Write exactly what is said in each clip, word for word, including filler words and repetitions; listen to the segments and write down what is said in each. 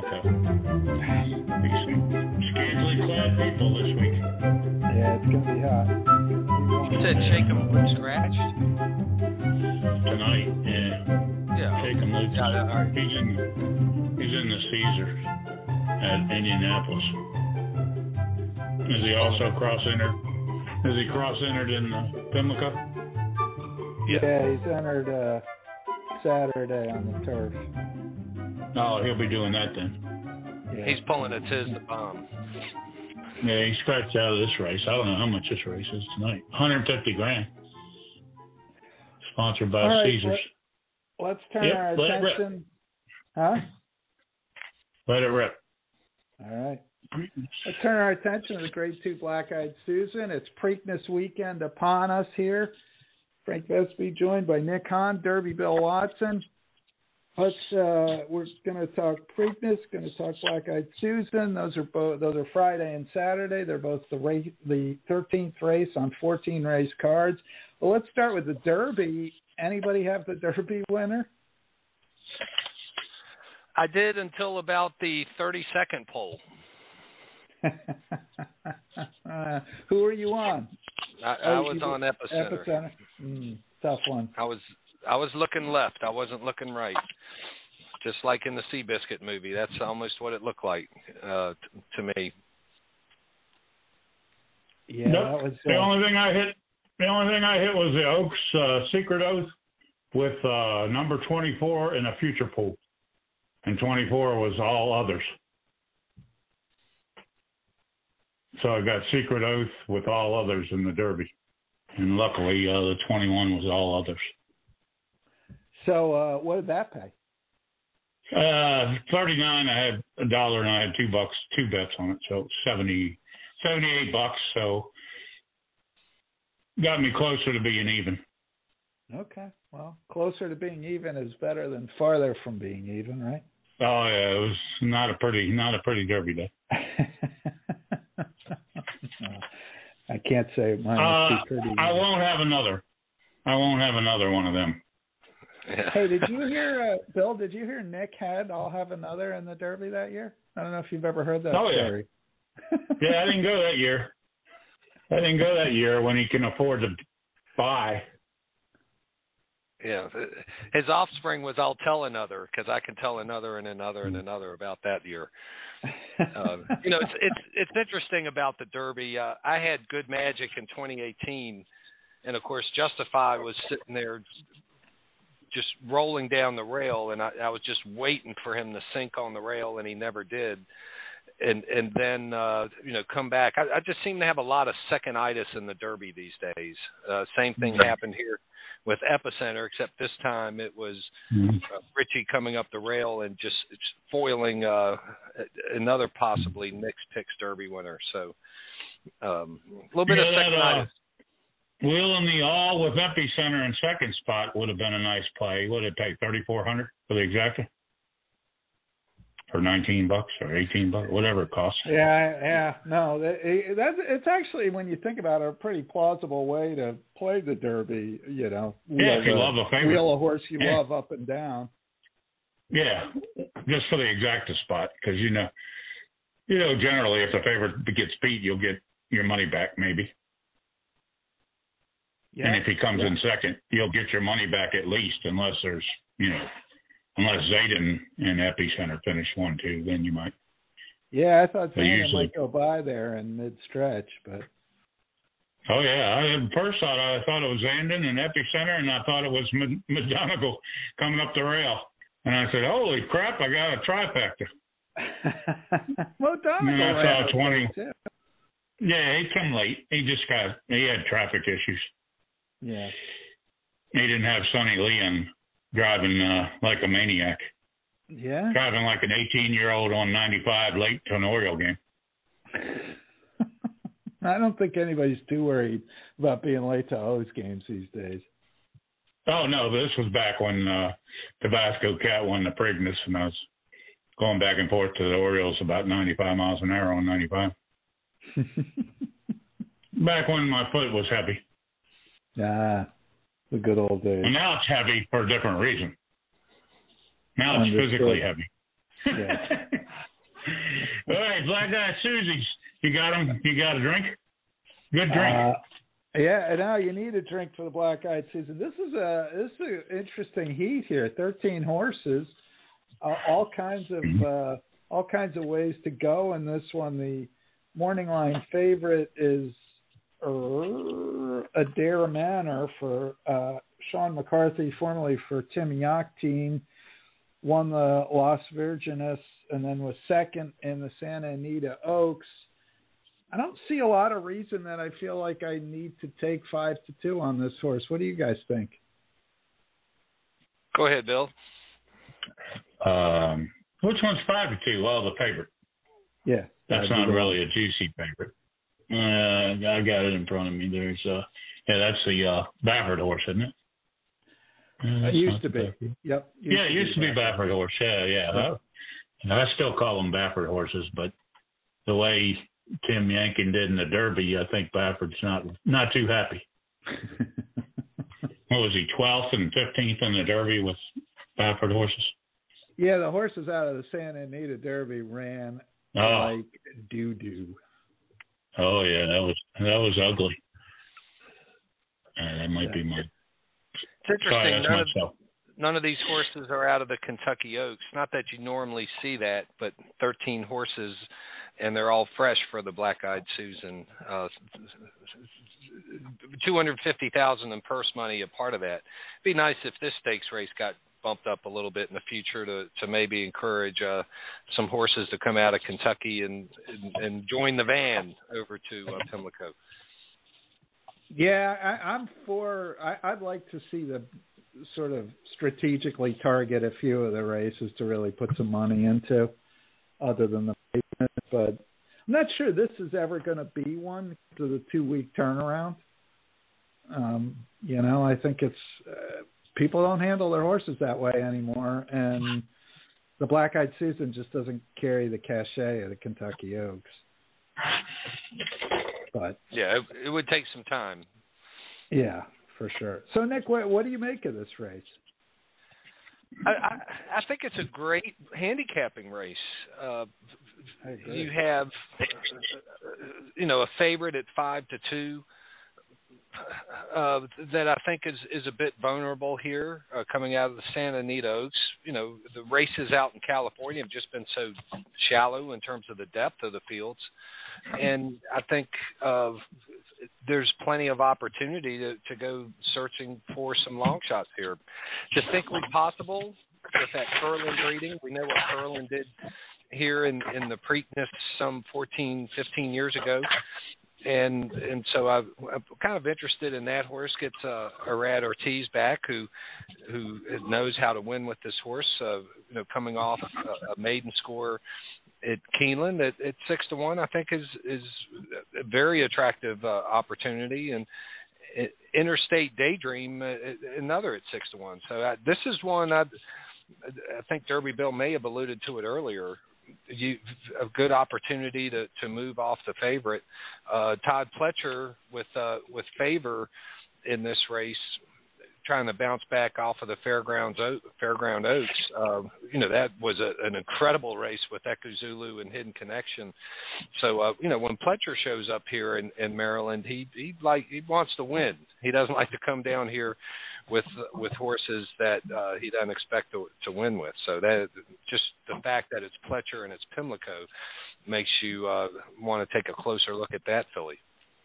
Pimlico. These scantily clad people this week. Yeah, it's going to be hot. You said Shakem Luke scratched? Tonight, yeah. Yeah. Shakem Luke. Yeah, all right. He's in, he's in the Caesars at Indianapolis. Is he also cross-entered? Is he cross-entered in the Pimlico? Yeah, yeah he's entered uh, Saturday on the turf. Oh, he'll be doing that then. Yeah. He's pulling a Tiz the Bomb. Yeah, he scratched out of this race. I don't know how much this race is tonight. one hundred fifty grand. Sponsored by right, Caesars. Let, let's turn yep, our let attention. It huh? Let it rip. All right. Let's turn our attention to the Grade Two Black-Eyed Susan. It's Preakness weekend upon us here. Frank Vespi joined by Nick Hahn, Derby Bill Watson. Let's. Uh, we're going to talk Preakness. Going to talk Black-Eyed Susan. Those are both. Those are Friday and Saturday. They're both the race, the thirteenth race on fourteen race cards. Well, let's start with the Derby. Anybody have the Derby winner? I did until about the thirty-second pole. uh, who are you on? I, I oh, was on Epicenter. Epicenter. Mm, tough one. I was I was looking left. I wasn't looking right. Just like in the Seabiscuit movie. That's almost what it looked like uh, t- to me. Yeah, nope. that was uh, the only thing I hit. The only thing I hit was the Oaks uh, Secret Oath with uh, number twenty-four in a future pool, and twenty-four was all others. So I got Secret Oath with all others in the Derby. And luckily, uh, the twenty-one was all others. So uh, what did that pay? Uh, thirty-nine, I had a dollar and I had two bucks, two bets on it. So seventy, seventy-eight bucks. So got me closer to being even. Okay. Well, closer to being even is better than farther from being even, right? Oh yeah, it was not a pretty, not a pretty Derby day. I can't say mine was too uh, pretty. I won't have another. I won't have another one of them. Hey, did you hear, uh, Bill, did you hear Nick had I'll have another in the Derby that year? I don't know if you've ever heard that oh, story. Yeah. yeah, I didn't go that year. I didn't go that year when he can afford to buy. Yeah, his offspring was I'll tell another because I can tell another and another and another about that year. uh, you know, it's it's it's interesting about the Derby. Uh, I had Good Magic in twenty eighteen, and of course Justify was sitting there just rolling down the rail, and I, I was just waiting for him to sink on the rail, and he never did. And and then uh, you know come back. I, I just seem to have a lot of second-itis in the Derby these days. Uh, same thing happened here with Epicenter, except this time it was mm-hmm. uh, Richie coming up the rail and just foiling uh, another possibly Nick's Picks Derby winner. So um, a little bit yeah, of second-itis. Uh, Wheel in the All with Epicenter in second spot would have been a nice play. Would it take thirty-four hundred for the exacta? For nineteen bucks or eighteen bucks, whatever it costs. Yeah, yeah, no, that, it, that's it's actually when you think about it, a pretty plausible way to play the Derby. You know, yeah, if you a, love a favorite, wheel a horse you yeah. love up and down. Yeah, just for the exacta spot, because you know, you know, generally if the favorite gets beat, you'll get your money back, maybe. Yeah. And if he comes yeah. in second, you'll get your money back at least, unless there's, you know. Unless Zayden and Epicenter finish one, two, then you might. Yeah, I thought Zayden usually... might go by there in mid-stretch, but. Oh yeah, I at first thought I thought it was Zayden and Epicenter, and I thought it was McDonegal coming up the rail, and I said, "Holy crap, I got a trifecta." Well, and then I saw twenty. Too. Yeah, he came late. He just got he had traffic issues. Yeah. He didn't have Sonny Leon driving uh, like a maniac. Yeah. Driving like an eighteen-year-old on ninety-five late to an Oriole game. I don't think anybody's too worried about being late to O's games these days. Oh, no, this was back when uh, Tabasco Cat won the Preakness, and I was going back and forth to the Orioles about ninety-five miles an hour on ninety-five. Back when my foot was heavy. Ah, the good old days. And now it's heavy for a different reason. Now it's Understood. physically heavy. Yeah. All right, Black Eyed Susie's. You got them? You got a drink? Good drink. Uh, yeah, and now you need a drink for the Black Eyed Susan. This is a this is an interesting heat here. Thirteen horses, uh, all kinds of uh, all kinds of ways to go in this one. The morning line favorite is uh, Adair Manor for uh, Sean McCarthy, formerly for Tim Yachtine, won the Las Virgenes and then was second in the Santa Anita Oaks. I don't see a lot of reason that I feel like I need to take five to two on this horse. What do you guys think? Go ahead, Bill. Um, which one's five to two? Well, the favorite. Yeah. That's not really a juicy favorite. Uh, I got it in front of me. There's, uh, yeah, that's the uh, Baffert horse, isn't it? Uh, it used to be. Baffert. Yep. Yeah, it used to be Baffert, Baffert horse. Yeah, yeah. I, I still call them Baffert horses, but the way Tim Yankin did in the Derby, I think Baffert's not not too happy. What was he, twelfth and fifteenth in the Derby with Baffert horses? Yeah, the horses out of the Santa Anita Derby ran oh. like doo-doo. Oh, yeah, that was that was ugly. Uh, that might yeah. be my... It's interesting. Sorry, that's none, myself. of, none of these horses are out of the Kentucky Oaks. Not that you normally see that, but thirteen horses, and they're all fresh for the Black Eyed Susan. Uh, two hundred fifty thousand dollars in purse money, a part of that. It'd be nice if this stakes race got bumped up a little bit in the future to, to maybe encourage uh, some horses to come out of Kentucky and, and, and join the van over to uh, Pimlico. Yeah, I, I'm for. I, I'd like to see the sort of strategically target a few of the races to really put some money into, other than the payment. But I'm not sure this is ever going to be one to the two-week turnaround. Um, you know, I think it's uh, people don't handle their horses that way anymore, and the Black Eyed Susan just doesn't carry the cachet of the Kentucky Oaks. But yeah, it, it would take some time. Yeah, for sure. So, Nick, what, what do you make of this race? I, I, I think it's a great handicapping race. Uh, you have, you know, a favorite at five to two uh, that I think is, is a bit vulnerable here, uh, coming out of the Santa Anita Oaks. You know, the races out in California have just been so shallow in terms of the depth of the fields. And I think uh, there's plenty of opportunity to, to go searching for some long shots here. Distinctly possible with that Curlin breeding. We know what Curlin did here in, in the Preakness some fourteen, fifteen years ago. And and so I, I'm kind of interested in that horse. Gets uh, Arad Ortiz back, who who knows how to win with this horse. Uh, you know, coming off a, a maiden score at Keeneland at, at six to one, I think is is a very attractive uh, opportunity. And uh, Interstate Daydream, uh, another at six to one. So I, this is one I I think Derby Bill may have alluded to it earlier. You, a good opportunity to, to move off the favorite. Uh, Todd Pletcher with uh, with favor in this race, trying to bounce back off of the Fairgrounds Fairground Oaks. Uh, you know, that was a, an incredible race with Echo Zulu and Hidden Connection. So uh, you know, when Pletcher shows up here in, in Maryland, he he like he wants to win. He doesn't like to come down here with with horses that uh, he doesn't expect to, to win with. So that just the fact that it's Pletcher and it's Pimlico makes you uh, want to take a closer look at that filly.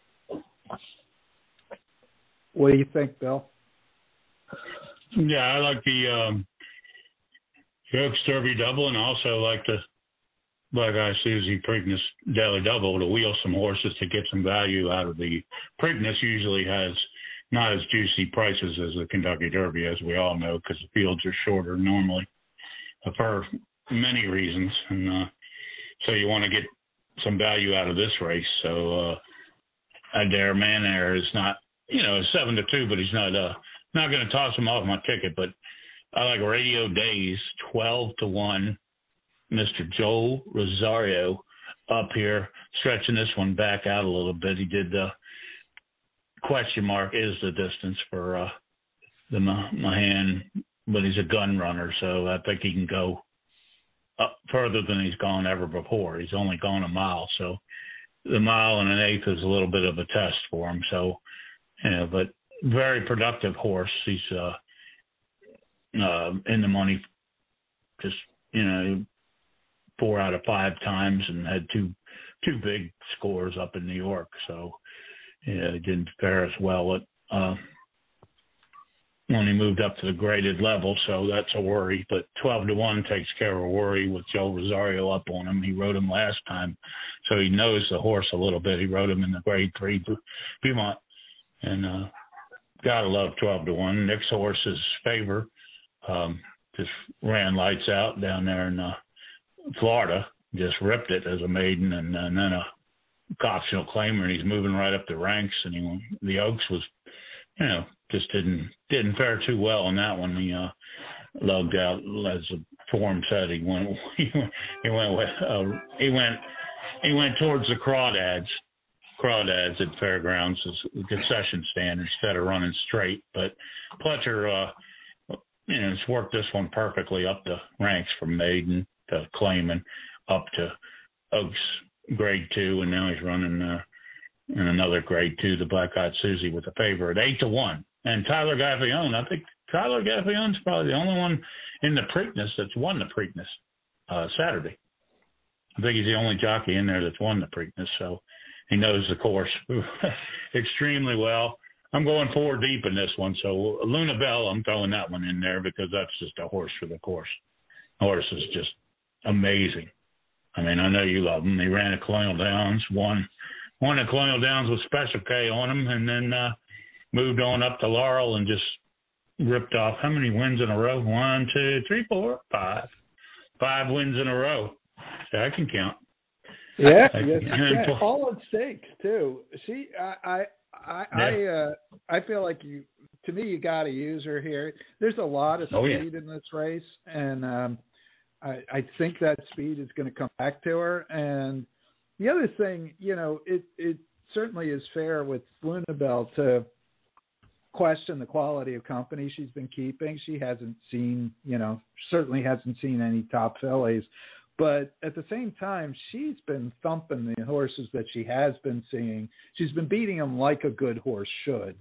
What do you think, Bill? Yeah, I like the um, Oaks Derby double, and I also like the Black Eye Susie Preakness Daily Double to wheel some horses to get some value out of the Preakness. Usually has not as juicy prices as the Kentucky Derby, as we all know, because the fields are shorter normally uh, for many reasons. And uh, so you want to get some value out of this race. So uh, Adair Manor is not, you know, seven to two, but he's not uh, not going to toss him off my ticket. But I like Radio Days, twelve to one. Mister Joel Rosario up here, stretching this one back out a little bit. He did the question mark is the distance for uh, the Mahan, but he's a gun runner, so I think he can go up further than he's gone ever before. He's only gone a mile, so the mile and an eighth is a little bit of a test for him. So, you know, but very productive horse. He's uh, uh, in the money, just you know, four out of five times, and had two two big scores up in New York. So, yeah, he didn't fare as well at uh, when he moved up to the graded level. So that's a worry. But twelve to one takes care of a worry with Joe Rosario up on him. He rode him last time, so he knows the horse a little bit. He rode him in the grade three Beaumont, and uh, gotta love twelve to one. Nick's horse is Favor. Um, just ran lights out down there in uh, Florida. Just ripped it as a maiden, and, and then a optional claimer, and he's moving right up the ranks. And he, the Oaks was, you know, just didn't didn't fare too well on that one. He uh, lugged out, as the form said. He went he went he went uh, he went he went towards the crawdads, crawdads at Fairgrounds as the concession stand instead of running straight. But Pletcher, uh, you know, has worked this one perfectly up the ranks from maiden to claiming up to Oaks grade two, and now he's running uh, in another grade two, the Black Eyed Susie, with a Favor at eight to one. And Tyler Gaffalione, I think Tyler Gaffalione's probably the only one in the Preakness that's won the Preakness uh, Saturday. I think he's the only jockey in there that's won the Preakness, so he knows the course extremely well. I'm going four deep in this one, so Luna Bell, I'm throwing that one in there because that's just a horse for the course. The horse is just amazing. I mean, I know you love him. He ran at Colonial Downs, won, won at Colonial Downs with Special K on him, and then uh, moved on up to Laurel and just ripped off how many wins in a row? One, two, three, four, five. Five wins in a row. So I can count. Yeah, I, yes, I, yeah. All at stakes too. See, I, I, I, yeah. I, uh, I feel like you. To me, you got to use her here. There's a lot of speed oh, yeah. in this race, and um, I, I think that speed is going to come back to her. And the other thing, you know, it it certainly is fair with Luna Bell to question the quality of company she's been keeping. She hasn't seen, you know, certainly hasn't seen any top fillies. But at the same time, she's been thumping the horses that she has been seeing. She's been beating them like a good horse should.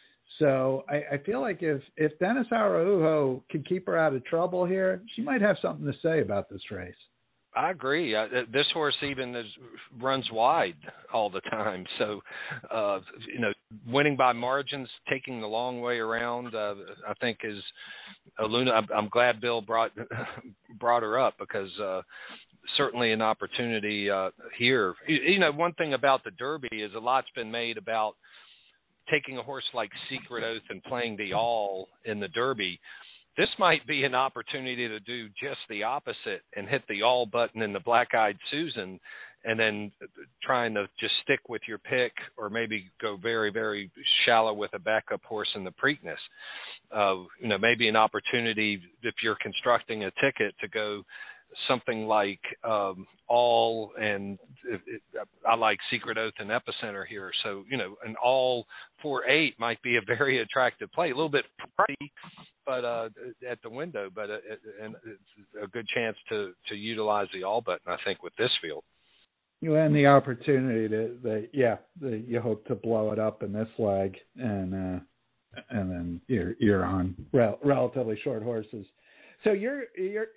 So I, I feel like if, if Dennis Araujo can keep her out of trouble here, she might have something to say about this race. I agree. Uh, this horse even is, runs wide all the time. So, uh, you know, winning by margins, taking the long way around, uh, I think is uh, Luna. I'm, I'm glad Bill brought brought her up because uh, certainly an opportunity uh, here. You, you know, one thing about the Derby is a lot's been made about taking a horse like Secret Oath and playing the all in the Derby. This might be an opportunity to do just the opposite and hit the all button in the Black Eyed Susan and then trying to just stick with your pick or maybe go very, very shallow with a backup horse in the Preakness. Uh, you know, maybe an opportunity if you're constructing a ticket to go something like um, all and it, it, I like Secret Oath and Epicenter here. So, you know, an all four eight might be a very attractive play, a little bit pricey, but uh, at the window, but uh, and it's a good chance to, to utilize the all button, I think, with this field. You and the opportunity to, the, yeah, the, you hope to blow it up in this leg, and uh, and then you're you're on rel- relatively short horses. So you're you're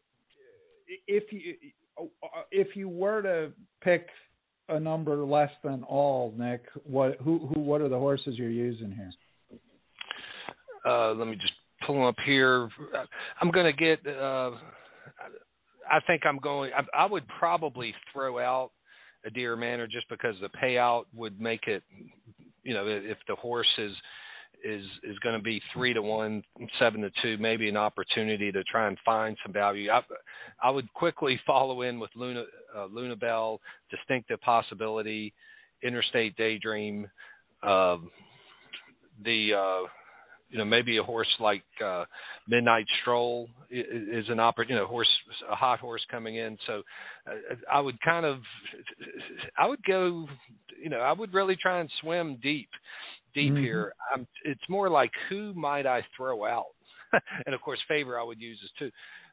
if you if you were to pick a number less than all, Nick, what who who what are the horses you're using here? Uh, let me just pull them up here. I'm going to get. Uh, I think I'm going. I, I would probably throw out Adair Manor just because the payout would make it. You know, if the horse is is is going to be three to one, seven to two, maybe an opportunity to try and find some value. I, I would quickly follow in with Luna uh, Luna Bell, Distinctive Possibility, Interstate Daydream, uh, the. Uh, You know, maybe a horse like uh, Midnight Stroll is, is an opportunity. You know, horse, a hot horse coming in. So, uh, I would kind of, I would go. You know, I would really try and swim deep, deep mm-hmm. here. I'm, it's more like who might I throw out, and of course, Favor I would use as too.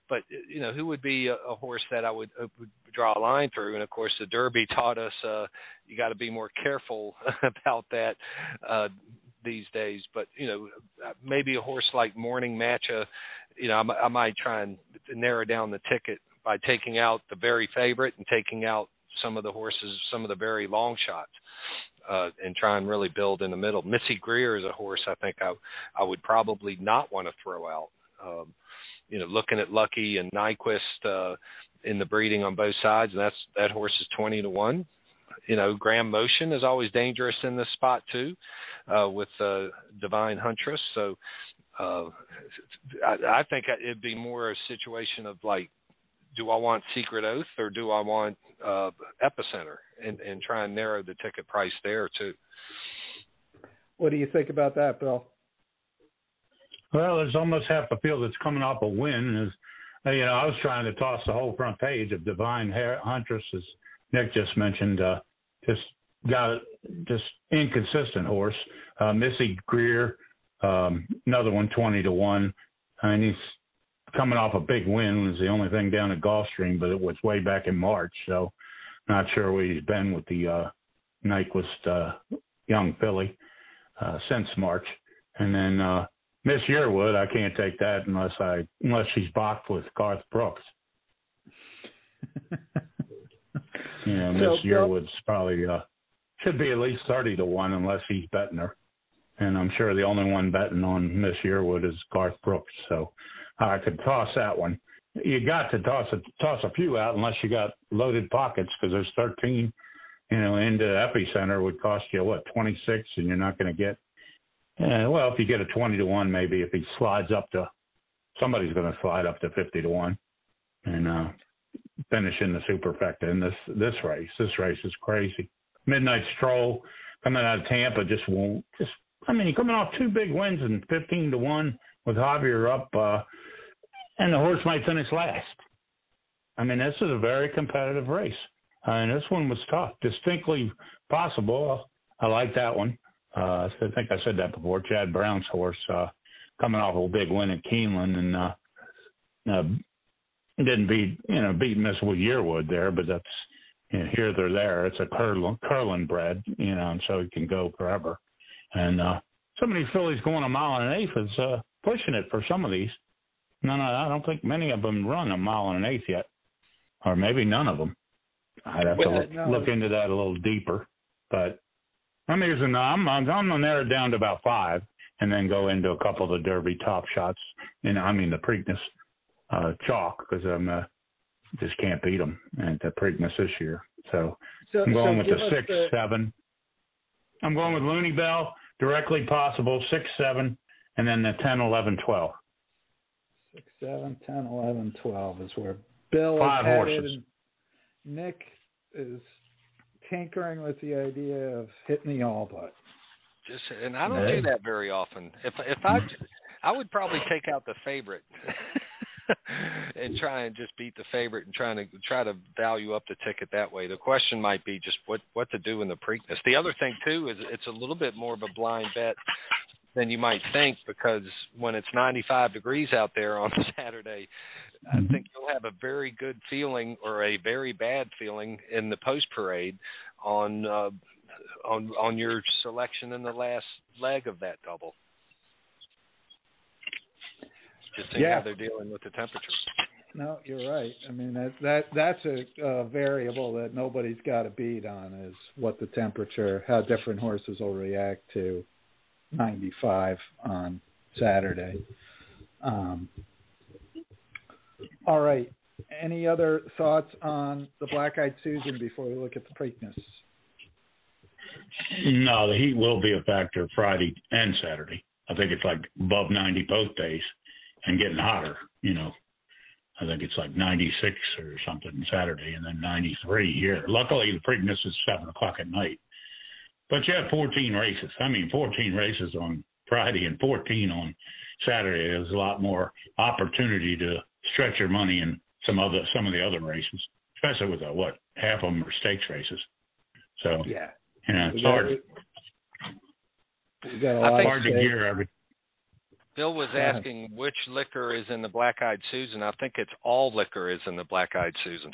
but you know, who would be a, a horse that I would, uh, would draw a line through? And of course, the Derby taught us uh, you got to be more careful about that uh, these days. But you know, maybe a horse like Morning Matcha, you know, I, I might try and narrow down the ticket by taking out the very favorite and taking out some of the horses, some of the very long shots, uh, and try and really build in the middle. Missy Greer is a horse I think I, I would probably not want to throw out. Um, you know, looking at Lucky and Nyquist uh, in the breeding on both sides, and that's that horse is twenty to one. You know, Graham Motion is always dangerous in this spot too, uh, with uh, Divine Huntress. So uh, I, I think it'd be more a situation of like, do I want Secret Oath or do I want uh, Epicenter, and, and try and narrow the ticket price there too. What do you think about that, Bill? Well, there's almost half the field that's coming off a win. Is, you know, I was trying to toss the whole front page of Divine Huntress, as Nick just mentioned. Uh, just got just inconsistent horse. Uh, Missy Greer, um, another one, twenty to one. I mean, he's coming off a big win. It was the only thing down at Gulfstream, but it was way back in March. So not sure where he's been with the uh, Nyquist uh, young filly uh, since March. And then uh, Miss Yearwood, I can't take that unless I unless she's boxed with Garth Brooks. You know, Miss so, Yearwood's probably uh, should be at least thirty to one unless he's betting her. And I'm sure the only one betting on Miss Yearwood is Garth Brooks. So I could toss that one. You got to toss a, toss a few out unless you got loaded pockets, because there's thirteen, you know, into Epicenter would cost you, what, twenty-six, and you're not going to get, uh, well, if you get a twenty to one, maybe if he slides up to, somebody's going to slide up to fifty to one and uh, finish in the superfecta in this, this race. This race is crazy. Midnight Stroll coming out of Tampa just won't, just, I mean, coming off two big wins and fifteen to one with Javier up, uh, and the horse might finish last. I mean, this is a very competitive race. Uh, and this one was tough, distinctly possible. I like that one. Uh, I think I said that before. Chad Brown's horse uh, coming off a big win at Keeneland, and uh, uh, didn't beat, you know, beat Miss Yearwood there, but that's, you know, here they're there. It's a Curlin, Curlin bred, you know, and so it can go forever. And uh, some of these fillies going a mile and an eighth is uh, pushing it for some of these. No, no, I don't think many of them run a mile and an eighth yet, or maybe none of them. I'd have well, to look, no. look into that a little deeper. But I'm using, I'm, I'm going to narrow it down to about five, and then go into a couple of the Derby top shots. And I mean the Preakness uh, chalk, because I'm uh, just can't beat them at the Preakness this year. So, so I'm going so with the six, the... seven. I'm going with Looney Bell, Directly Possible, six, seven, and then the ten, eleven, twelve. Six, seven, ten, eleven, twelve is where Bill Five is horses. Headed. Nick is tinkering with the idea of hitting the all but. Just, and I don't hey. do that very often. If if I, I would probably take out the favorite and try and just beat the favorite and trying to try to value up the ticket that way. The question might be just what what to do in the Preakness. The other thing too is it's a little bit more of a blind bet than you might think, because when it's ninety-five degrees out there on Saturday, I think you'll have a very good feeling or a very bad feeling in the post parade on uh, on on your selection in the last leg of that double. Just seeing yeah. how they're dealing with the temperatures. No, you're right. I mean, that that that's a uh, variable that nobody's got to beat on, is what the temperature, how different horses will react to ninety-five on Saturday. Um, all right. Any other thoughts on the Black Eyed Susan before we look at the Preakness? No, the heat will be a factor Friday and Saturday. I think it's like above ninety both days and getting hotter, you know. I think it's like ninety-six or something Saturday and then ninety-three here. Luckily, the Preakness is seven o'clock at night. But you have fourteen races. I mean, fourteen races on Friday and fourteen on Saturday. There's a lot more opportunity to stretch your money in some other some of the other races, especially with the, what, half of them are stakes races. So, yeah, you know, it's hard, we got a lot hard to gear every. Bill was asking which liquor is in the Black Eyed Susan. I think it's all liquor is in the Black Eyed Susan.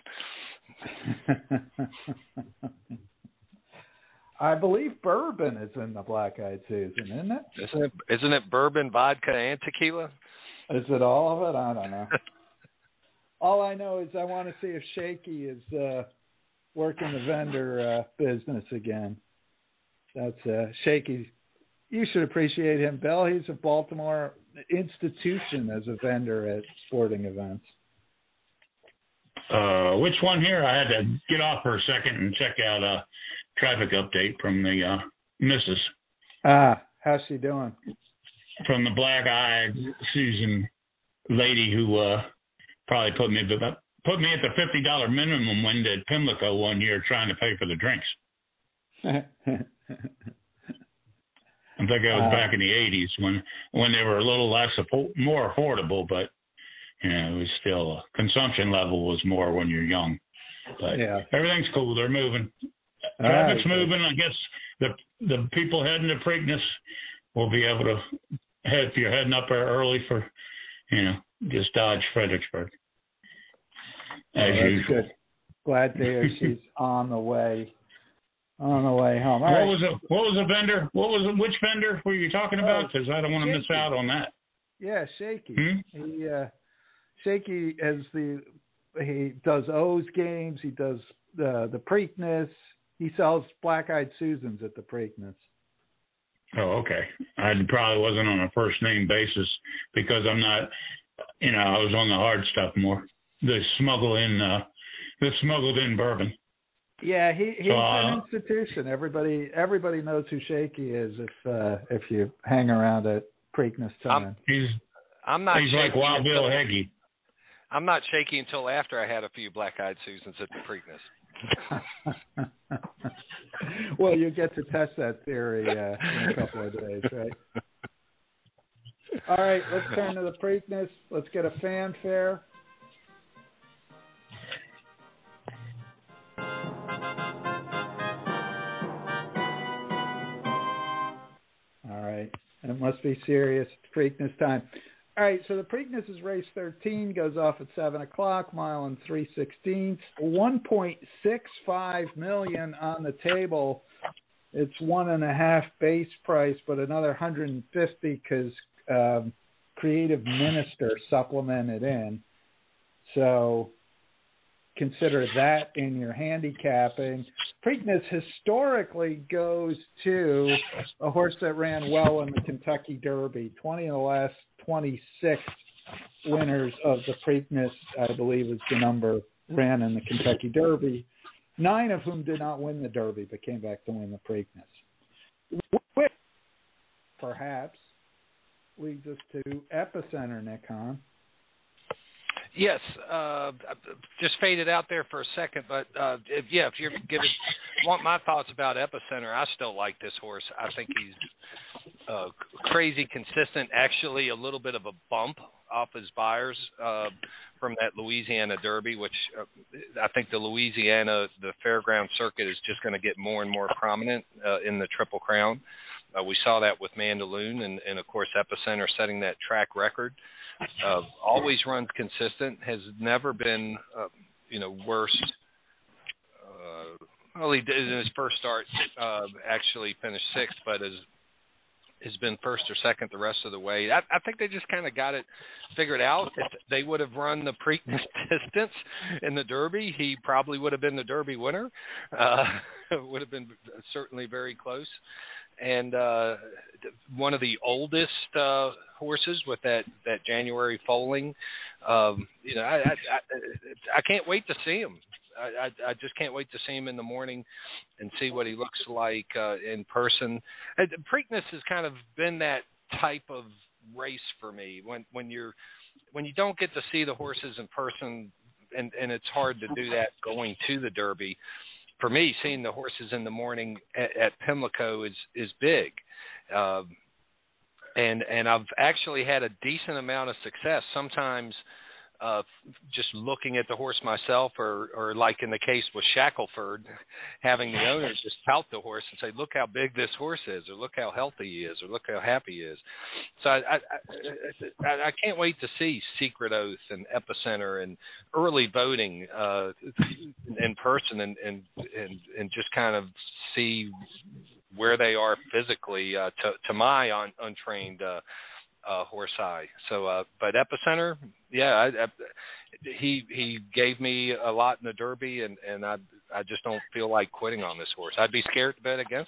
I believe bourbon is in the Black Eyed Susan, isn't it? Isn't it, isn't it bourbon, vodka, and tequila? Is it all of it? I don't know. All I know is I want to see if Shaky is uh, working the vendor uh, business again. That's uh, Shaky. You should appreciate him, Bill. He's a Baltimore institution as a vendor at sporting events. Uh, which one here? I had to get off for a second and check out a traffic update from the uh, missus. Ah, how's she doing? From the black-eyed Susan lady who uh, probably put me put me at the fifty dollars minimum window at Pimlico one year trying to pay for the drinks. I think that was uh, back in the eighties when when they were a little less more affordable, but you know, it was still uh, consumption level was more when you're young. But yeah. Everything's cool. They're moving. Traffic's right. moving. I guess the the people heading to Preakness will be able to head if you're heading up there early for, you know, just dodge Fredericksburg. As oh, that's usual. Good. Glad to hear she's on the way. On the way home. All what right. was it? What was the vendor? What was it? Which vendor were you talking about? Because oh, I don't want to miss out on that. Yeah, Shaky. Hmm? He uh, Shaky as the he does O's games. He does the the Preakness. He sells Black Eyed Susans at the Preakness. Oh, okay. I probably wasn't on a first name basis because I'm not. You know, I was on the hard stuff more. The smuggle in, uh, the smuggled in bourbon. Yeah, he, he's so, uh, an institution. Everybody everybody knows who Shaky is if uh, if you hang around at Preakness time. I'm, he's I'm not he's like Wild Bill Heggie. I'm not shaky until after I had a few Black Eyed Susans at the Preakness. Well, you get to test that theory uh, in a couple of days, right? All right, let's turn to the Preakness. Let's get a fanfare. All right, it must be serious. It's Preakness time. All right, so the Preakness is race thirteen, goes off at seven o'clock, mile and three sixteenths, one point six five million dollars on the table. It's one and a half base price, but another one hundred fifty because um, Creative Minister supplemented in. So consider that in your handicapping. Preakness historically goes to a horse that ran well in the Kentucky Derby. twenty of the last twenty-six winners of the Preakness, I believe, is the number, ran in the Kentucky Derby, nine of whom did not win the Derby but came back to win the Preakness. Which perhaps leads us to Epicenter, Nick Hahn. Yes, uh, just faded out there for a second, but uh, if, yeah, if you're giving want my thoughts about Epicenter, I still like this horse. I think he's uh, crazy consistent. Actually, a little bit of a bump off his buyers uh, from that Louisiana Derby, which uh, I think the Louisiana the fairground circuit is just going to get more and more prominent uh, in the Triple Crown. Uh, we saw that with Mandaloun, and, and of course Epicenter setting that track record. Uh, always runs consistent, has never been, uh, you know, worse. Uh, well, he did in his first start, uh, actually finished sixth, but has has been first or second the rest of the way. I, I think they just kind of got it figured out. If they would have run the Preakness distance in the Derby, he probably would have been the Derby winner. Uh, would have been certainly very close. And uh, one of the oldest uh, horses with that, that January foaling. Um, you know, I, I I I can't wait to see him. I, I I just can't wait to see him in the morning and see what he looks like uh, in person. And Preakness has kind of been that type of race for me when when you're when you don't get to see the horses in person, and, and it's hard to do that going to the Derby. For me, seeing the horses in the morning at, at Pimlico is is big, uh, and and I've actually had a decent amount of success. Sometimes uh, just looking at the horse myself, or, or like in the case with Shackelford, having the owner just tout the horse and say, look how big this horse is, or look how healthy he is, or look how happy he is. So I, I, I, I can't wait to see Secret Oath and Epicenter and early voting uh, in person, and, and, and, and just kind of see where they are physically uh, to, to my un, untrained uh, uh, horse eye. So, uh, but Epicenter, yeah, I, I, he he gave me a lot in the Derby, and, and I I just don't feel like quitting on this horse. I'd be scared to bet against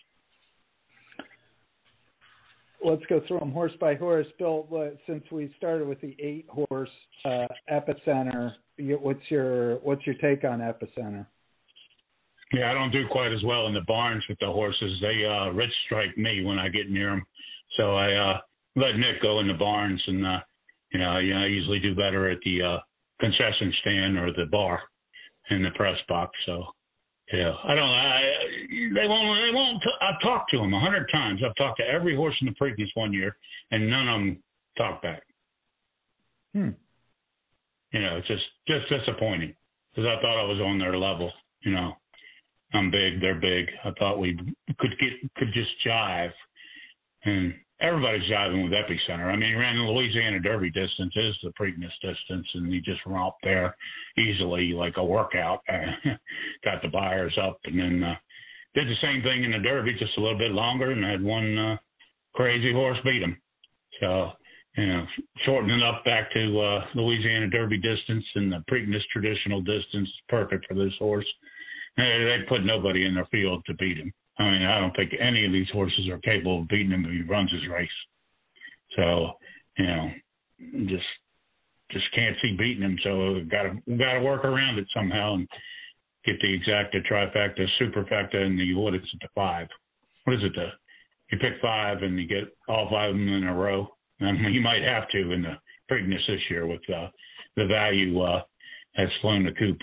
him. Let's go through them horse by horse. Bill, since we started with the eight horse uh, Epicenter, what's your what's your take on Epicenter? Yeah, I don't do quite as well in the barns with the horses. They uh, rich strike me when I get near them, so I uh, let Nick go in the barns, and uh, you know, you know, I usually do better at the uh, concession stand or the bar in the press box. So yeah, I don't. I, they won't. They won't. T- I've talked to them a hundred times. I've talked to every horse in the Preakness one year, and none of them talk back. Hmm. You know, it's just just disappointing because I thought I was on their level. You know. I'm big, they're big. I thought we could get could just jive, and everybody's jiving with Epicenter. I mean, he ran the Louisiana Derby distance, is the Preakness distance, and he just romped there easily like a workout. Got the buyers up, and then uh, did the same thing in the Derby, just a little bit longer, and had one uh, crazy horse beat him. So, you know, shortening up back to uh, Louisiana Derby distance and the Preakness traditional distance, perfect for this horse. They put nobody in their field to beat him. I mean, I don't think any of these horses are capable of beating him if he runs his race. So, you know, just just can't see beating him. So got to got to work around it somehow and get the exacta, trifecta, superfecta, and the what is it, the five? What is it? The you pick five and you get all five of them in a row. I mean, you might have to in the Preakness this year with uh, the value uh, has flown the coop.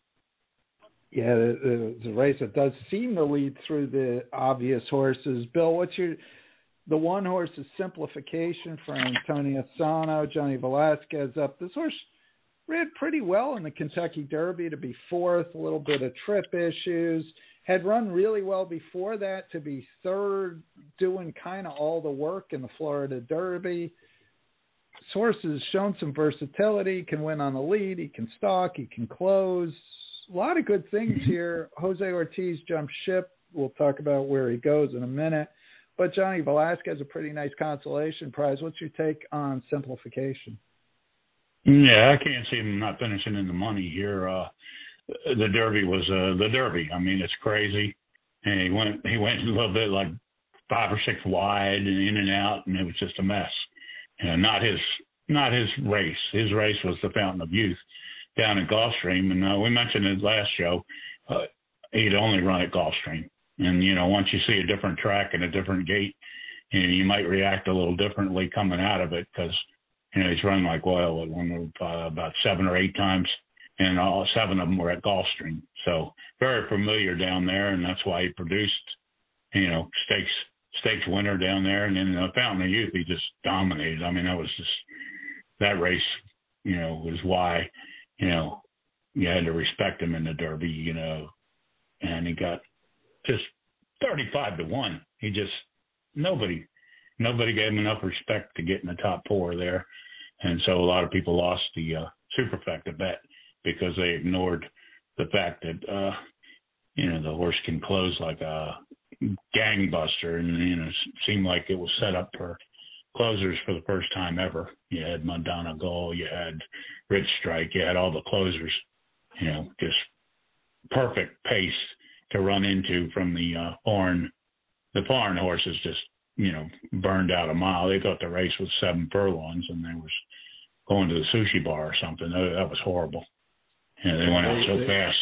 Yeah, it's a race that does seem to lead through the obvious horses. Bill, what's your the one horse is Simplification for Antonio Sano, Johnny Velasquez up. This horse ran pretty well in the Kentucky Derby to be fourth, a little bit of trip issues. Had run really well before that to be third, doing kind of all the work in the Florida Derby. This horse has shown some versatility, he can win on the lead, he can stalk, he can close. A lot of good things here. Jose Ortiz jumped ship. We'll talk about where he goes in a minute. But Johnny Velasquez, a pretty nice consolation prize. What's your take on Simplification? Yeah, I can't see him not finishing in the money here. Uh, the Derby was uh, the Derby. I mean, it's crazy. And he went he went a little bit like five or six wide and in and out, and it was just a mess. You know, not his not his race. His race was the Fountain of Youth down at Gulfstream, and uh, we mentioned it last show, uh, he'd only run at Gulfstream. And, you know, once you see a different track and a different gate, you know, you might react a little differently coming out of it because, you know, he's run like oil at one, uh, about seven or eight times, and all seven of them were at Gulfstream. So very familiar down there, and that's why he produced, you know, stakes stakes winner down there. And then the Fountain of Youth, he just dominated. I mean, that was just, that race, you know, was why, you know, you had to respect him in the Derby, you know, and he got just thirty-five to one. He just, nobody, nobody gave him enough respect to get in the top four there. And so a lot of people lost the uh, superfecta bet because they ignored the fact that, uh, you know, the horse can close like a gangbuster. And, you know, it seemed like it was set up for closers for the first time ever. You had Madonna Gull, you had Rich Strike, you had all the closers, you know, just perfect pace to run into from the uh, foreign. The foreign horses just, you know, burned out a mile. They thought the race was seven furlongs and they was going to the sushi bar or something. That, that was horrible. Yeah, they went out so they, fast.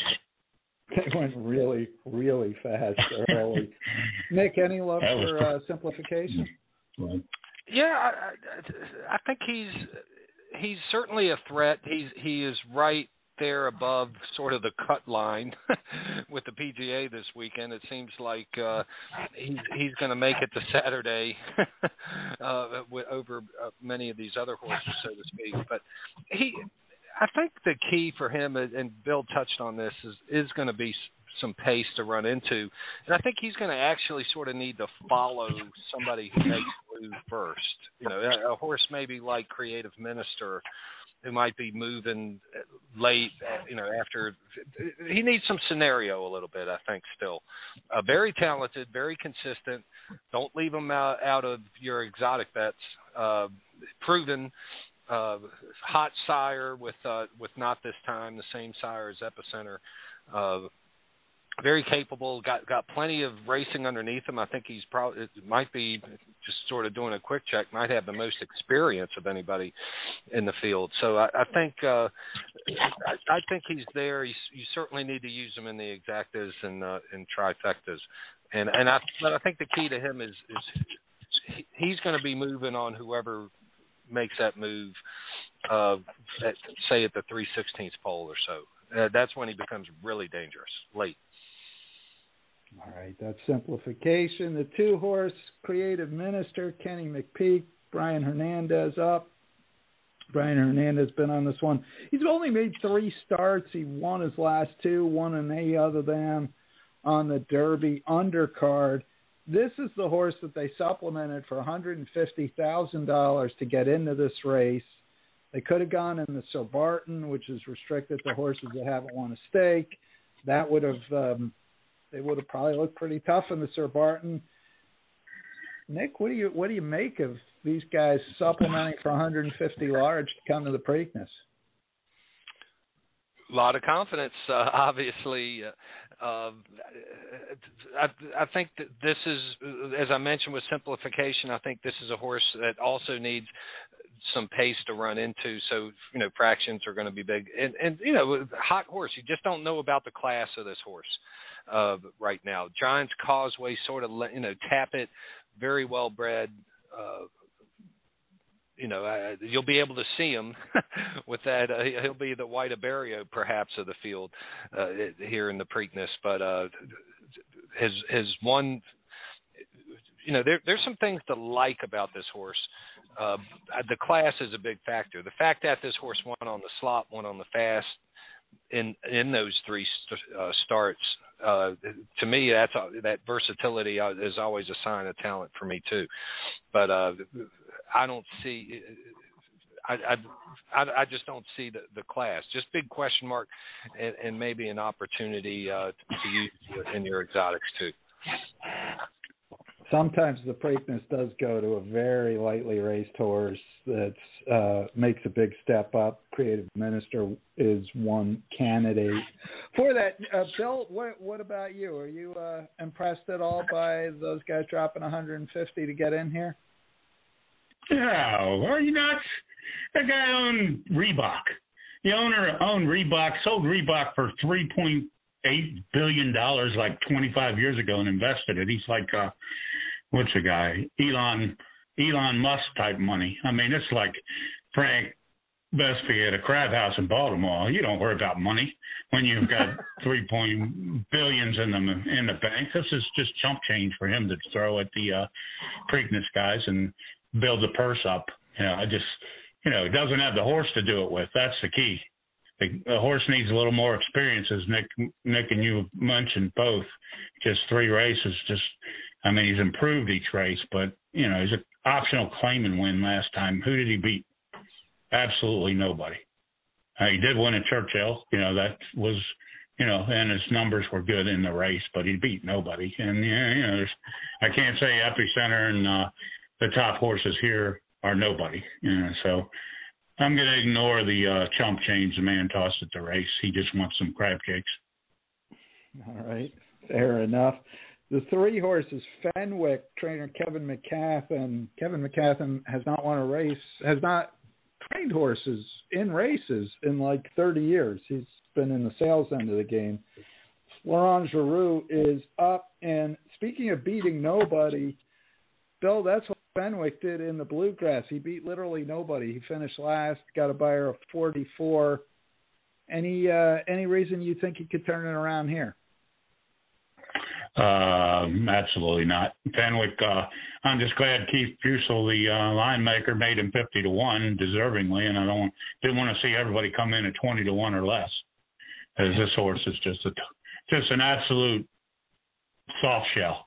They went really, really fast early. Nick, any love for uh, Simplification? Well, Yeah, I, I, I think he's he's certainly a threat. He's he is right there above sort of the cut line with the P G A this weekend. It seems like uh, he's he's going to make it to Saturday uh, with, over uh, many of these other horses, so to speak. But he I think the key for him, and Bill touched on this, is is going to be some pace to run into, and I think he's going to actually sort of need to follow somebody who makes the move first. You know, a, a horse maybe like Creative Minister, who might be moving late, you know, after he needs some scenario a little bit, I think, still. Uh, very talented, very consistent. Don't leave him out, out of your exotic bets. Uh, proven, uh, hot sire with, uh, with not this time, the same sire as Epicenter. Uh, very capable, got got plenty of racing underneath him. I think he's probably, it might be just sort of doing a quick check, might have the most experience of anybody in the field. So I, I think uh, I, I think he's there. He's, you certainly need to use him in the exactas and uh, in trifectas. And and I but I think the key to him is is he, he's going to be moving on whoever makes that move, uh, at, say at the three sixteenths pole or so. Uh, that's when he becomes really dangerous, late. All right, that's simplification. The two-horse Creative Minister, Kenny McPeak, Brian Hernandez up. Brian Hernandez been on this one. He's only made three starts. He won his last two, won an A other than on the Derby undercard. This is the horse that they supplemented for one hundred fifty thousand dollars to get into this race. They could have gone in the Sir Barton, which is restricted to horses that haven't won a stake. That would have, um, they would have probably looked pretty tough in the Sir Barton. Nick, what do you what do you make of these guys supplementing for one hundred fifty large to come to the Preakness? A lot of confidence, uh, obviously. Uh, I, I think that this is, as I mentioned with simplification, I think this is a horse that also needs some pace to run into. So, you know, fractions are going to be big. And, and, you know, hot horse, you just don't know about the class of this horse uh, right now. Giants Causeway sort of, you know, tap it, very well bred. Uh, you know, uh, you'll be able to see him with that. Uh, he'll be the White Abarrio, perhaps, of the field uh, here in the Preakness. But uh, his his one, you know, there, there's some things to like about this horse. Uh, the class is a big factor. The fact that this horse won on the slot, won on the fast, in in those three st- uh, starts, uh, to me, that's uh, that versatility is always a sign of talent for me too. But uh, I don't see, I, I, I just don't see the, the class. Just big question mark, and, and maybe an opportunity uh, to use in your exotics too. Sometimes the Preakness does go to a very lightly raced horse that uh, makes a big step up. Creative Minister is one candidate for that. Uh, Bill, what, what about you? Are you uh, impressed at all by those guys dropping one hundred fifty to get in here? No, are you nuts? That guy owned Reebok. The owner owned Reebok, sold Reebok for three point eight billion dollars like twenty-five years ago and invested it. He's like, uh, what's the guy? Elon Elon Musk type money. I mean, it's like Frank Vespi at a crab house in Baltimore. You don't worry about money when you've got three point billions in the in the bank. This is just chump change for him to throw at the uh, Preakness guys and build the purse up. You know, I just, you know, it doesn't have the horse to do it with. That's the key. The, the horse needs a little more experience, as Nick, Nick and you mentioned both. Just three races. Just, I mean, he's improved each race, but you know, he's an optional claim and win last time. Who did he beat? Absolutely nobody. Uh, he did win at Churchill. You know, that was, you know, and his numbers were good in the race, but he beat nobody. And yeah, you know, there's, I can't say Epicenter and uh, the top horses here are nobody. You know, so I'm going to ignore the uh, chump change the man tossed at the race. He just wants some crab cakes. All right, fair enough. The three horses, Fenwick, trainer Kevin McCathan. Kevin McCathan has not won a race, has not trained horses in races in like thirty years. He's been in the sales end of the game. Florent Giroux is up. And speaking of beating nobody, Bill, that's what Fenwick did in the Bluegrass. He beat literally nobody. He finished last, got a buyer of forty-four. Any uh, any reason you think he could turn it around here? Um, absolutely not. Fenwick, uh, I'm just glad Keith Fusel, the uh, line maker, made him fifty to one deservingly, and I don't didn't want to see everybody come in at twenty to one or less, as this horse is just a just an absolute soft shell.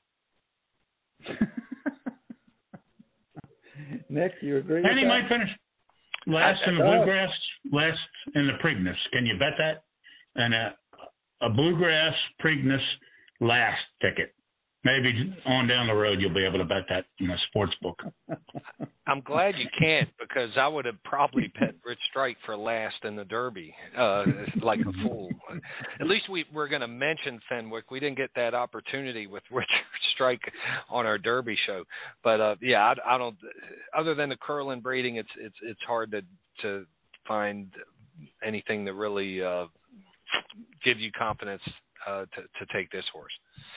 Nick, you agree? And he with might that? finish last I, in the I Bluegrass, last in the Preakness. Can you bet that? And a, a Bluegrass Preakness last ticket. Maybe on down the road you'll be able to bet that in a sports book. I'm glad you can't, because I would have probably bet Rich Strike for last in the Derby, uh, like a fool. At least we, we're going to mention Fenwick. We didn't get that opportunity with Richard Strike on our Derby show. But uh, yeah, I, I don't. Other than the Curlin breeding, it's it's it's hard to to find anything that really uh, gives you confidence uh, to to take this horse.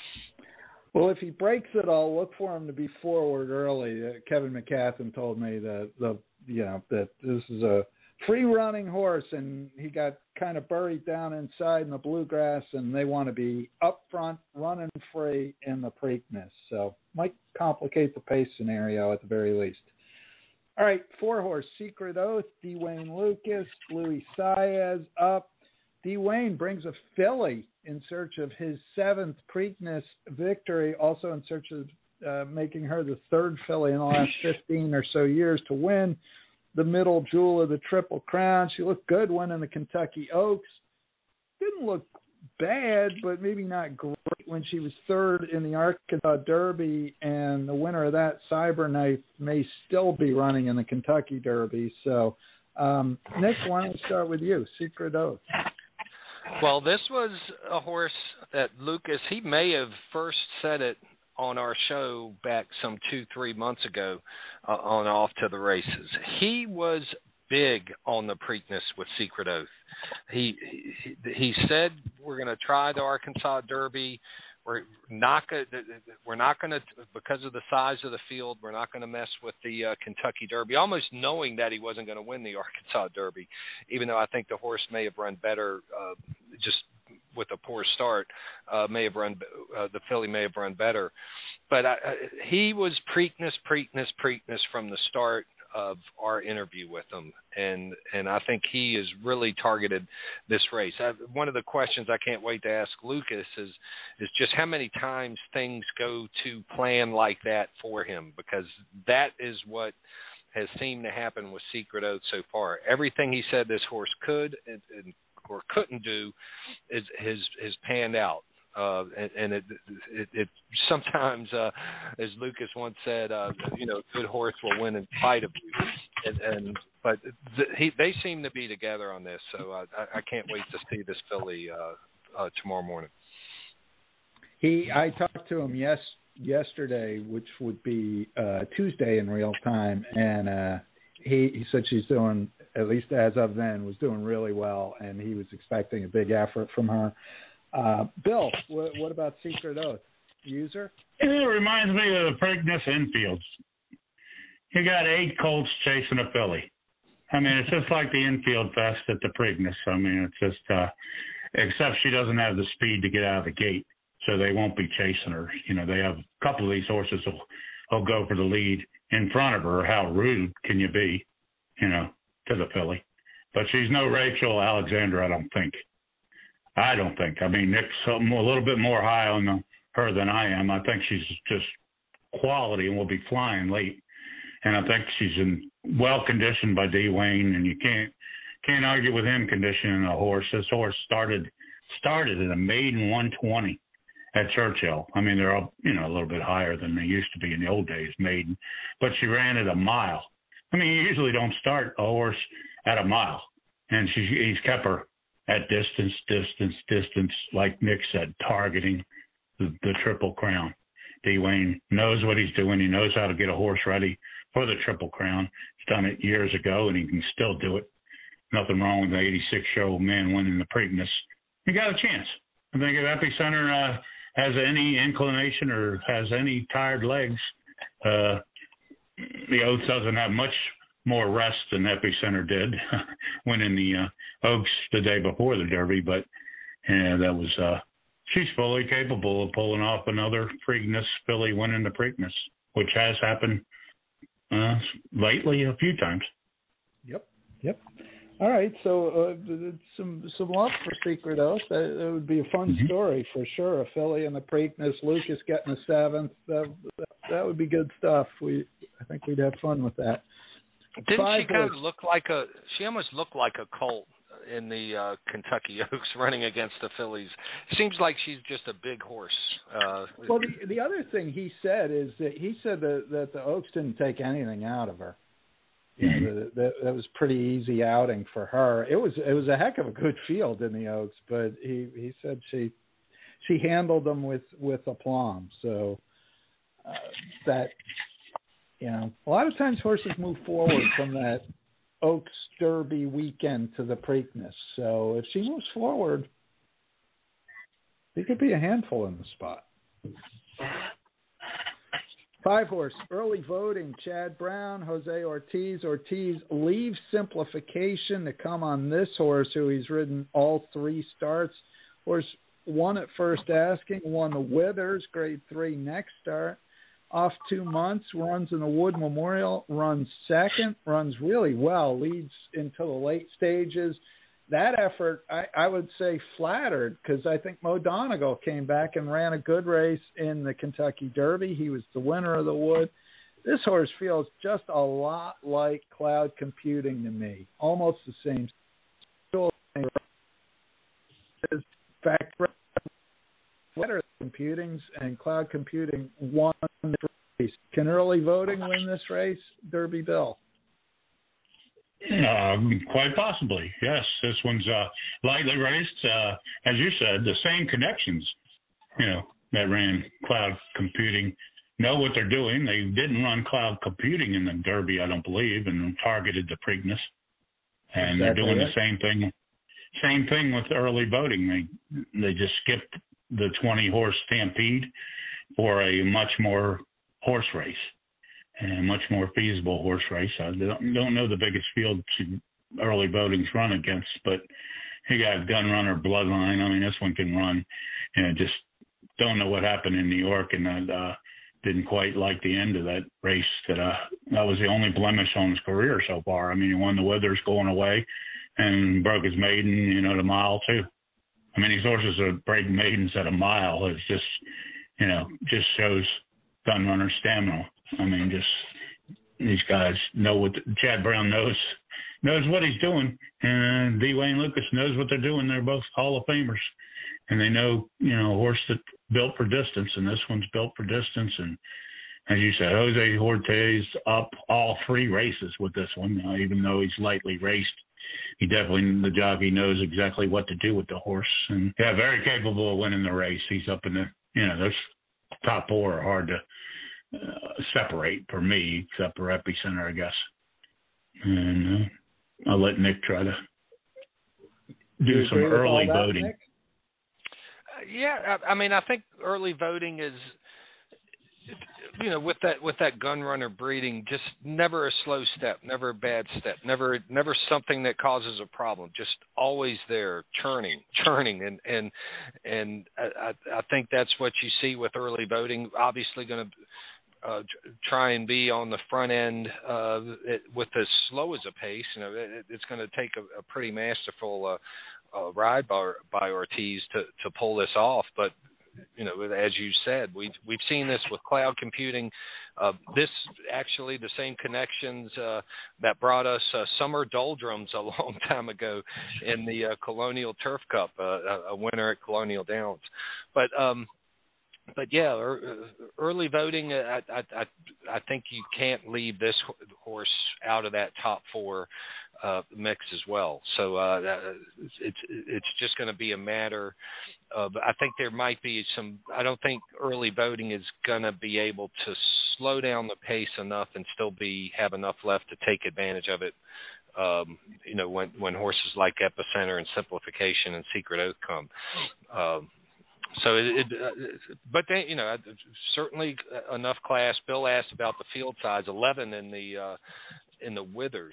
Well, if he breaks it all, look for him to be forward early. Uh, Kevin McCathan told me that the you know that this is a free running horse, and he got kind of buried down inside in the Bluegrass, and they want to be up front, running free in the Preakness. So might complicate the pace scenario at the very least. All right, four horse Secret Oath, D. Wayne Lukas, Louis Saez up. D. Wayne brings a filly in search of his seventh Preakness victory, also in search of uh, making her the third filly in the last fifteen or so years to win the middle jewel of the Triple Crown. She looked good winning the Kentucky Oaks. Didn't look bad, but maybe not great when she was third in the Arkansas Derby, and the winner of that, Cyberknife, may still be running in the Kentucky Derby. So, um, Nick, why don't we start with you, Secret Oath? Well, this was a horse that Lukas, he may have first said it on our show back some two, three months ago uh, on Off to the Races. He was big on the Preakness with Secret Oath. He he, he said, we're going to try the Arkansas Derby. We're not going we're not going to, because of the size of the field, we're not going to mess with the uh, Kentucky Derby, almost knowing that he wasn't going to win the Arkansas Derby, even though I think the horse may have run better uh, just with a poor start, uh, may have run, uh, the filly may have run better. But I, I, he was Preakness, Preakness, Preakness from the start of our interview with him, and and I think he has really targeted this race. I, one of the questions I can't wait to ask Lukas is is just how many times things go to plan like that for him, because that is what has seemed to happen with Secret Oath so far. Everything he said this horse could and, and or couldn't do is has has panned out. Uh, and, and it, it, it sometimes, uh, as Lukas once said, uh, you know, a good horse will win in spite of you. And, and but th- he, they seem to be together on this, so uh, I, I can't wait to see this filly uh, uh, tomorrow morning. He, I talked to him yes yesterday, which would be uh, Tuesday in real time, and uh, he, he said she's doing, at least as of then, was doing really well, and he was expecting a big effort from her. Uh, Bill, what, what about Secret Oath? User? It reminds me of the Preakness infields. You got eight colts chasing a filly. I mean, it's just like the infield fest at the Preakness. I mean, it's just, uh, except she doesn't have the speed to get out of the gate, so they won't be chasing her. You know, they have a couple of these horses will, will go for the lead in front of her. How rude can you be, you know, to the filly? But she's no Rachel Alexander, I don't think. I don't think. I mean, Nick's something a little bit more high on the, her than I am. I think she's just quality and will be flying late. And I think she's in, well conditioned by D. Wayne, and you can't can't argue with him conditioning a horse. This horse started started at a maiden one twenty at Churchill. I mean, they're all, you know, a little bit higher than they used to be in the old days, maiden. But she ran at a mile. I mean, you usually don't start a horse at a mile, and she, he's kept her at distance, distance, distance, like Nick said, targeting the, the Triple Crown. D. Wayne knows what he's doing. He knows how to get a horse ready for the Triple Crown. He's done it years ago, and he can still do it. Nothing wrong with the eighty-six-year-old man winning the Preakness. He got a chance. I think if Epicenter uh, has any inclination or has any tired legs, uh, the Oath doesn't have much more rest than Epicenter did winning the uh, Oaks the day before the Derby, but uh, that was uh, she's fully capable of pulling off another Preakness filly winning the Preakness, which has happened uh, lately a few times. Yep, yep. All right, so uh, some some love for Secret Oath. That, that would be a fun mm-hmm. story for sure. A filly in the Preakness, Lucas getting a seventh. That, that that would be good stuff. We I think we'd have fun with that. Didn't Five she kind horse. of look like a? She almost looked like a colt in the uh, Kentucky Oaks running against the fillies. Seems like she's just a big horse. Uh, well, the the other thing he said is that he said that that the Oaks didn't take anything out of her. You know, that, that, that was pretty easy outing for her. It was it was a heck of a good field in the Oaks, but he, he said she she handled them with, with aplomb. So uh, that, you know, a lot of times horses move forward from that Oaks Derby weekend to the Preakness. So if she moves forward, he could be a handful in the spot. Five horse, early voting, Chad Brown, Jose Ortiz. Ortiz leaves Simplification to come on this horse, who he's ridden all three starts. Horse won at first asking, won the Withers, grade three next start. Off two months, runs in the Wood Memorial, runs second, runs really well, leads into the late stages. That effort, I, I would say, flattered, because I think Mo Donegal came back and ran a good race in the Kentucky Derby. He was the winner of the Wood. This horse feels just a lot like Cloud Computing to me, almost the same. In fact, better Computings and Cloud Computing won the race. Can early voting win this race, Derby Bill? Uh, quite possibly, yes. This one's uh, lightly raced. Uh, as you said, the same connections, you know, that ran Cloud Computing know what they're doing. They didn't run Cloud Computing in the Derby, I don't believe, and targeted the Preakness. And exactly they're doing right. the same thing. Same thing with early voting. They they just skipped the twenty horse Stampede for a much more horse race. And a much more feasible horse race. I don't, don't know the biggest field to early voting's run against, but he got Gun Runner Bloodline. I mean, this one can run. And just don't know what happened in New York, and I uh, didn't quite like the end of that race. That uh, that was the only blemish on his career so far. I mean, he won the Withers going away and broke his maiden, you know, the mile too. I mean, these horses are breaking maidens at a mile. It's just, you know, just shows Gun Runner stamina. I mean, just these guys know what the, Chad Brown knows knows what he's doing, and D. Wayne Lucas knows what they're doing. They're both Hall of Famers, and they know, you know, a horse that built for distance, and this one's built for distance. And as you said, Jose Ortiz up all three races with this one, uh, even though he's lightly raced. He definitely, the jockey knows exactly what to do with the horse, and yeah, very capable of winning the race. He's up in the, you know, those top four are hard to Uh, separate for me, except for Epicenter, I guess. And uh, I'll let Nick try to do you some early that, voting. Nick? Uh, yeah, I, I mean, I think early voting is, you know, with that with that gun runner breeding, just never a slow step, never a bad step, never never something that causes a problem. Just always there, churning, churning, and and and I, I think that's what you see with early voting. Obviously, going to Uh, try and be on the front end uh, it, with as slow as a pace. You know, it, it's going to take a, a pretty masterful uh, uh, ride by, by Ortiz to, to pull this off. But you know, as you said, we've we've seen this with Cloud Computing. Uh, this actually the same connections uh, that brought us uh, Summer Doldrums a long time ago in the uh, Colonial Turf Cup, uh, a winner at Colonial Downs. But um, But yeah, early voting. I, I I I think you can't leave this horse out of that top four uh, mix as well. So uh, that, it's it's just going to be a matter of. I think there might be some. I don't think early voting is going to be able to slow down the pace enough and still be have enough left to take advantage of it. Um, you know, when when horses like Epicenter and Simplification and Secret Oath come. Um, So, it, it, uh, but then, you know, certainly enough class. Bill asked about the field size, eleven in the uh, in the Withers.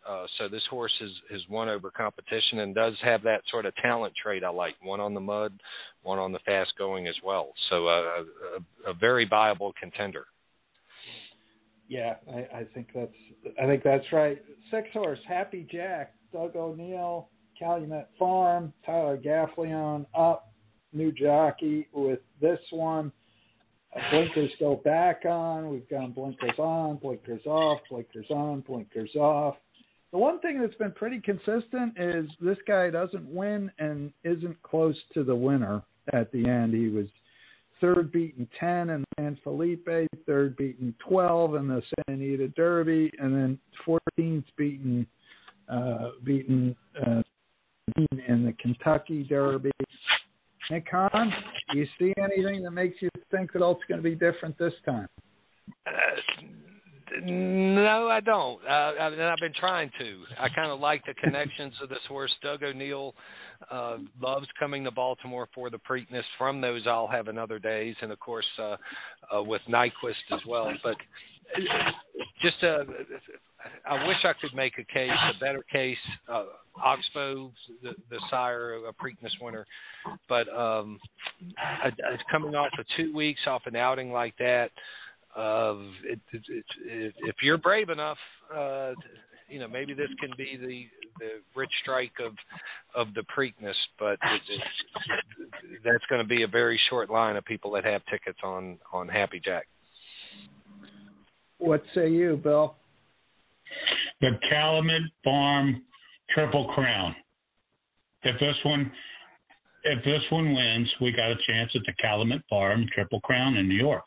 Uh, so this horse is, is won over competition and does have that sort of talent trait I like, one on the mud, one on the fast going as well. So uh, a, a very viable contender. Yeah, I, I think that's I think that's right. Six horse, Happy Jack, Doug O'Neill, Calumet Farm, Tyler Gaffleon up, new jockey with this one. Uh, blinkers go back on. We've gone blinkers on, blinkers off, blinkers on, blinkers off. The one thing that's been pretty consistent is this guy doesn't win and isn't close to the winner at the end. He was third beaten ten in the San Felipe, third beaten twelve in the Santa Anita Derby, and then fourteenth beaten uh, beaten uh, in the Kentucky Derby. Nick Hahn, do you see anything that makes you think that it's going to be different this time? Uh, no, I don't. Uh, and I've been trying to. I kind of like the connections of this horse. Doug O'Neill uh, loves coming to Baltimore for the Preakness. From those, I'll have another days, and of course uh, uh, with Nyquist as well. But just, uh, I wish I could make a case, a better case. Uh, Oxbow, the, the sire, a Preakness winner, but um, I, I, coming off of two weeks off an outing like that. Uh, it, it, it, if you're brave enough, uh, you know, maybe this can be the, the Rich Strike of of the Preakness, but it, it, that's going to be a very short line of people that have tickets on, on Happy Jack. What say you, Bill? The Calumet Farm Triple Crown. If this one, if this one wins, we got a chance at the Calumet Farm Triple Crown in New York.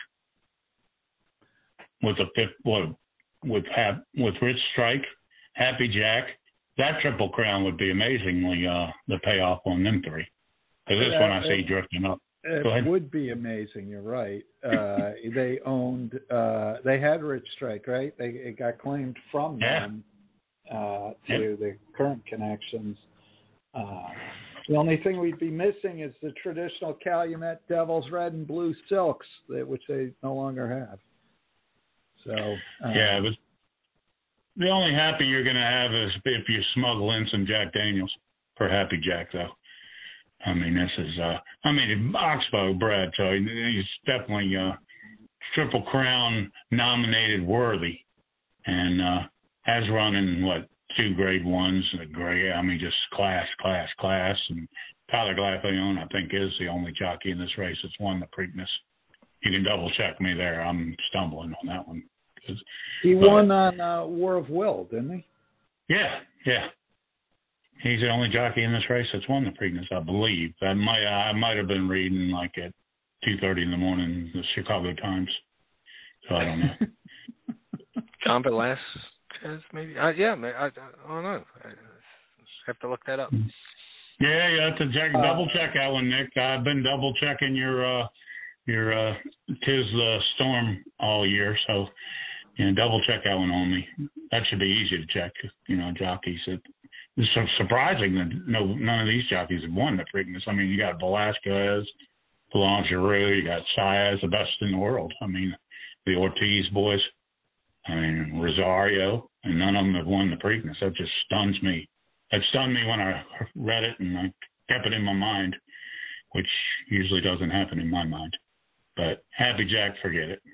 With a fifth, with with, hap, with Rich Strike, Happy Jack, that Triple Crown would be amazingly uh, the payoff on them three. Because this yeah, one I see it, drifting up. It would be amazing. You're right. Uh, they owned, uh, they had Rich Strike, right? They it got claimed from yeah. them uh, to yeah. the current connections. Uh, the only thing we'd be missing is the traditional Calumet Devils Red and Blue Silks, that, which they no longer have. So uh, yeah, but the only happy you're going to have is if you smuggle in some Jack Daniels for Happy Jack, though. I mean, this is, uh, I mean, Oxbow bred, so he's definitely uh, Triple Crown nominated worthy, and uh, has run in what two grade ones, a grade. I mean, just class, class, class. And Tyler Gaffleon, I think, is the only jockey in this race that's won the Preakness. You can double check me there. I'm stumbling on that one. He but, won on uh, War of Will, didn't he? Yeah, yeah. He's the only jockey in this race that's won the Preakness, I believe. I might I might have been reading like at two thirty in the morning, the Chicago Times. So I don't know. John Velasquez, maybe. Uh, yeah, I, I don't know. I have to look that up. Yeah, you have to check, uh, double check that one, Nick. I've been double checking your uh, your uh, Tis the Storm all year, so you know, double check that one on me. That should be easy to check. You know, jockeys. It, it's so surprising that no none of these jockeys have won the Preakness. I mean, you got Velasquez, Boulangeroo, you got Saez, the best in the world. I mean, the Ortiz boys. I mean, Rosario, and none of them have won the Preakness. That just stuns me. It stunned me when I read it, and I kept it in my mind, which usually doesn't happen in my mind. But Happy Jack, forget it.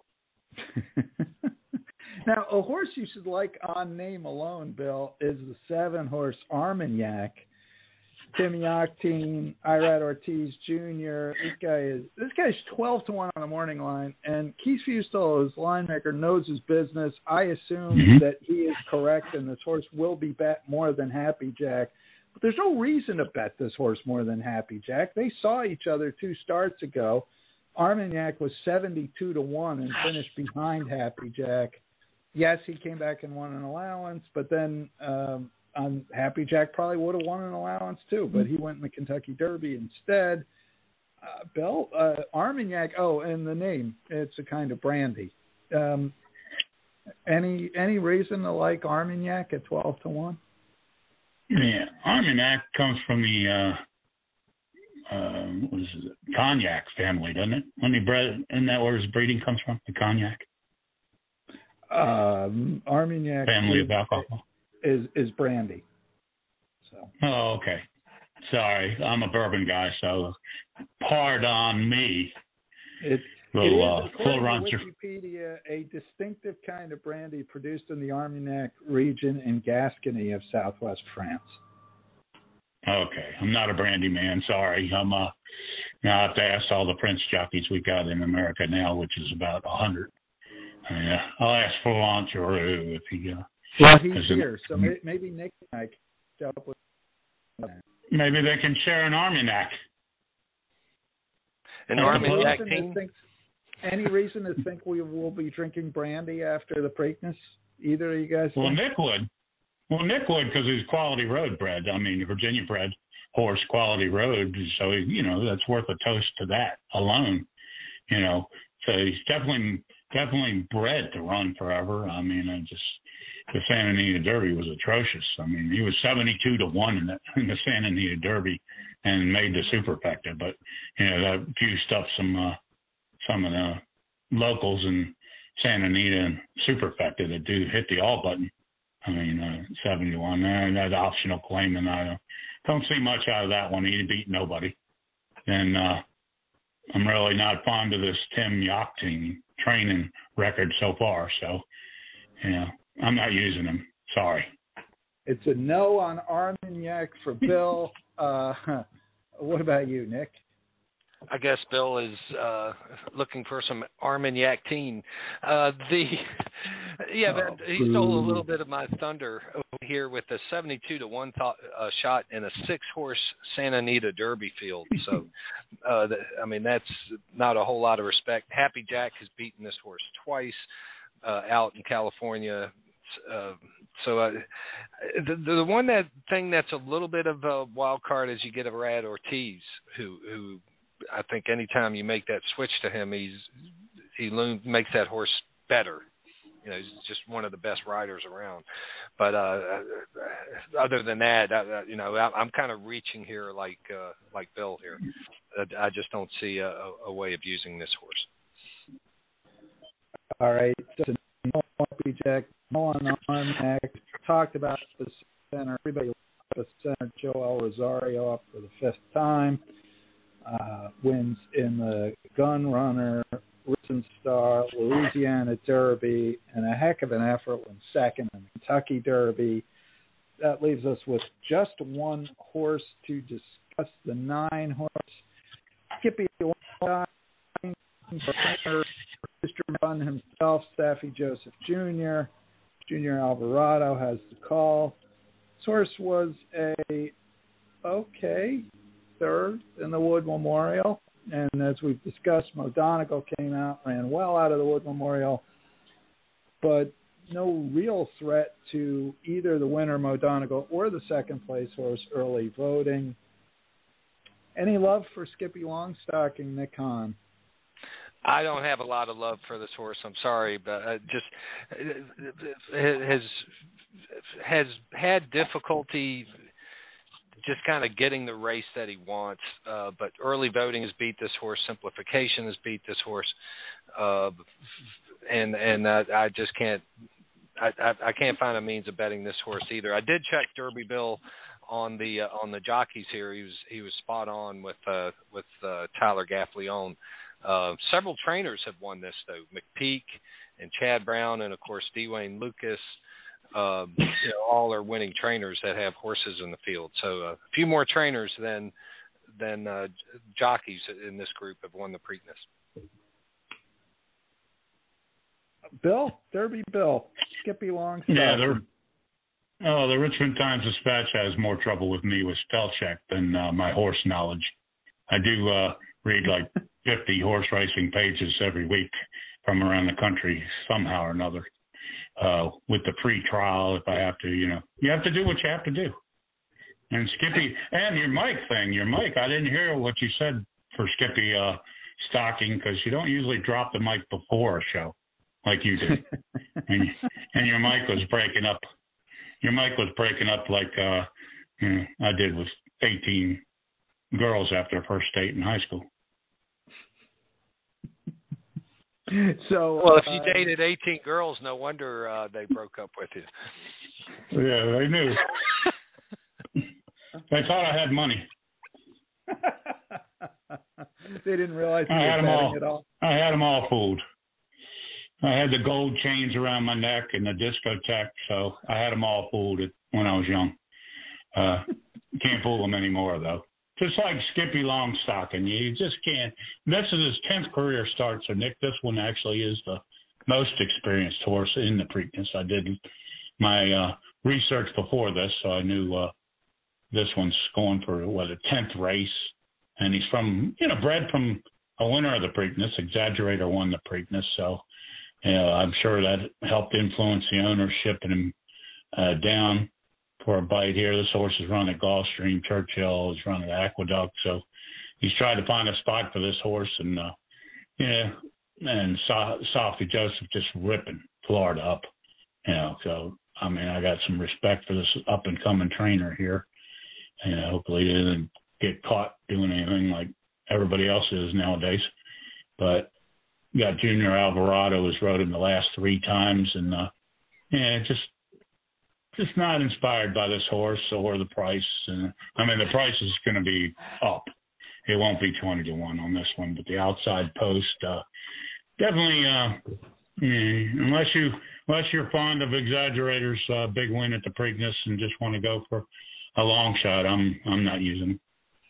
Now, a horse you should like on name alone, Bill, is the seven-horse Armagnac. Timmy Octane, Irad Ortiz Junior This guy is this guy's twelve to one on the morning line, and Keith Fustel, his line maker, knows his business. I assume mm-hmm. that he is correct, and this horse will be bet more than Happy Jack. But there's no reason to bet this horse more than Happy Jack. They saw each other two starts ago. Armagnac was seventy-two to one and finished behind Happy Jack. Yes, he came back and won an allowance, but then um, um, Happy Jack probably would have won an allowance too, but he went in the Kentucky Derby instead. Uh, Bill, uh, Armagnac, oh, and the name, it's a kind of brandy. Um, any any reason to like Armagnac at twelve to one? Yeah, Armagnac comes from the uh, uh, what is it, Cognac family, doesn't it? When he bred, isn't that where his breeding comes from? The Cognac um, Armagnac family is, of alcohol. is is brandy. So. Oh, okay. Sorry, I'm a bourbon guy, so pardon me. It, Little, it is, uh, according full to Wikipedia, a distinctive kind of brandy produced in the Armagnac region in Gascony of southwest France. Okay, I'm not a brandy man. Sorry, I'm uh, now I have to ask all the Prince jockeys we got in America now, which is about a hundred. Yeah, I'll ask for Launcheroo if he. Uh, well, he's here, so maybe, maybe Nick and I can help with that. Maybe they can share an Armagnac. An Armagnac team. Any reason to think we will be drinking brandy after the Preakness? Either of you guys? Well, think? Nick would. Well, Nick would because he's quality road bred. I mean, Virginia bred horse, quality road. So, you know, that's worth a toast to that alone. You know, so he's definitely, definitely bred to run forever. I mean, I just, the Santa Anita Derby was atrocious. I mean, he was seventy-two to one in the, in the Santa Anita Derby and made the superfecta. But, you know, that few stuff some, uh, some of the locals in Santa Anita and superfecta that do hit the all button. I mean, uh, seventy-one, uh, that optional claim, and I don't see much out of that one. He beat nobody. And uh, I'm really not fond of this Tim Yachting training record so far. So, you know, I'm not using him. Sorry. It's a no on Armagnac for Bill. uh, what about you, Nick? I guess Bill is uh, looking for some Armagnac teen. Uh, the yeah, oh, but he stole a little bit of my thunder over here with a seventy-two to one th- uh, shot in a six-horse Santa Anita Derby field. So, uh, the, I mean, that's not a whole lot of respect. Happy Jack has beaten this horse twice uh, out in California. Uh, so uh, the the one that thing that's a little bit of a wild card is you get a Rad Ortiz who who. I think anytime you make that switch to him, he's he loom, makes that horse better. You know, he's just one of the best riders around. But uh, other than that, I, you know, I, I'm kind of reaching here like uh, like Bill here. I just don't see a, a way of using this horse. All right, so no on Jack, no on Armagnac. Talked about the center. Everybody the center. Joel Rosario up for the fifth time. Uh, wins in the Gun Runner, Risen Star, Louisiana Derby, and a heck of an effort when second in the Kentucky Derby. That leaves us with just one horse to discuss, the nine horse. Skippy Mister Munn himself, Saffie Joseph Junior Junior Alvarado has the call. This horse was a okay third in the Wood Memorial, and as we've discussed, Mo Donegal came out, ran well out of the Wood Memorial, but no real threat to either the winner, Mo Donegal, or the second place horse, Early Voting. Any love for Skippy Longstocking, Nick Hahn? I don't have a lot of love for this horse. I'm sorry, but uh, just uh, has has had difficulty just kind of getting the race that he wants. Uh, but Early Voting has beat this horse. Simplification has beat this horse, uh, and and uh, I just can't. I, I, I can't find a means of betting this horse either. I did check Derby Bill on the uh, on the jockeys here. He was he was spot on with uh, with uh, Tyler Gaffleone. Uh, several trainers have won this though. McPeak and Chad Brown, and of course Dwayne Lucas. Um, you know, all are winning trainers that have horses in the field. So uh, a few more trainers than than uh, jockeys in this group have won the Preakness. Bill, Derby Bill, Skippy Longstocking. Yeah, they're, oh, the Richmond Times-Dispatch has more trouble with me with spell check than uh, my horse knowledge. I do uh, read like fifty horse racing pages every week from around the country somehow or another. Uh, with the pre-trial, if I have to, you know, you have to do what you have to do. And Skippy, and your mic thing, your mic, I didn't hear what you said for Skippy uh, Stocking, because you don't usually drop the mic before a show like you do. and, and your mic was breaking up. Your mic was breaking up like uh, you know, I did with eighteen girls after first date in high school. So, well, if you uh, dated eighteen girls, no wonder uh, they broke up with you. Yeah, they knew. They thought I had money. They didn't realize you I were had them betting all. at all. I had them all fooled. I had the gold chains around my neck and the discotheque, so I had them all fooled when I was young. Uh, can't fool them anymore, though. Just like Skippy Longstocking, you just can't. This is his tenth career start, so Nick, this one actually is the most experienced horse in the Preakness. I did my uh, research before this, so I knew uh, this one's going for, what, a tenth race. And he's from, you know, bred from a winner of the Preakness. Exaggerator won the Preakness, so you know, I'm sure that helped influence the owner shipping him uh, down for a bite here. This horse is run at Gulfstream, Churchill, he's run at Aqueduct, so he's tried to find a spot for this horse, and uh, yeah, and so- Sophie Joseph just ripping Florida up, you know. So I mean, I got some respect for this up and coming trainer here, and hopefully he doesn't get caught doing anything like everybody else is nowadays. But got Junior Alvarado has rode him the last three times, and uh, yeah, just just not inspired by this horse or the price. And I mean, the price is going to be up. It won't be twenty to one on this one, but the outside post uh, definitely. Uh, yeah, unless you unless you're fond of Exaggerator's uh, big win at the Preakness and just want to go for a long shot, I'm I'm not using them.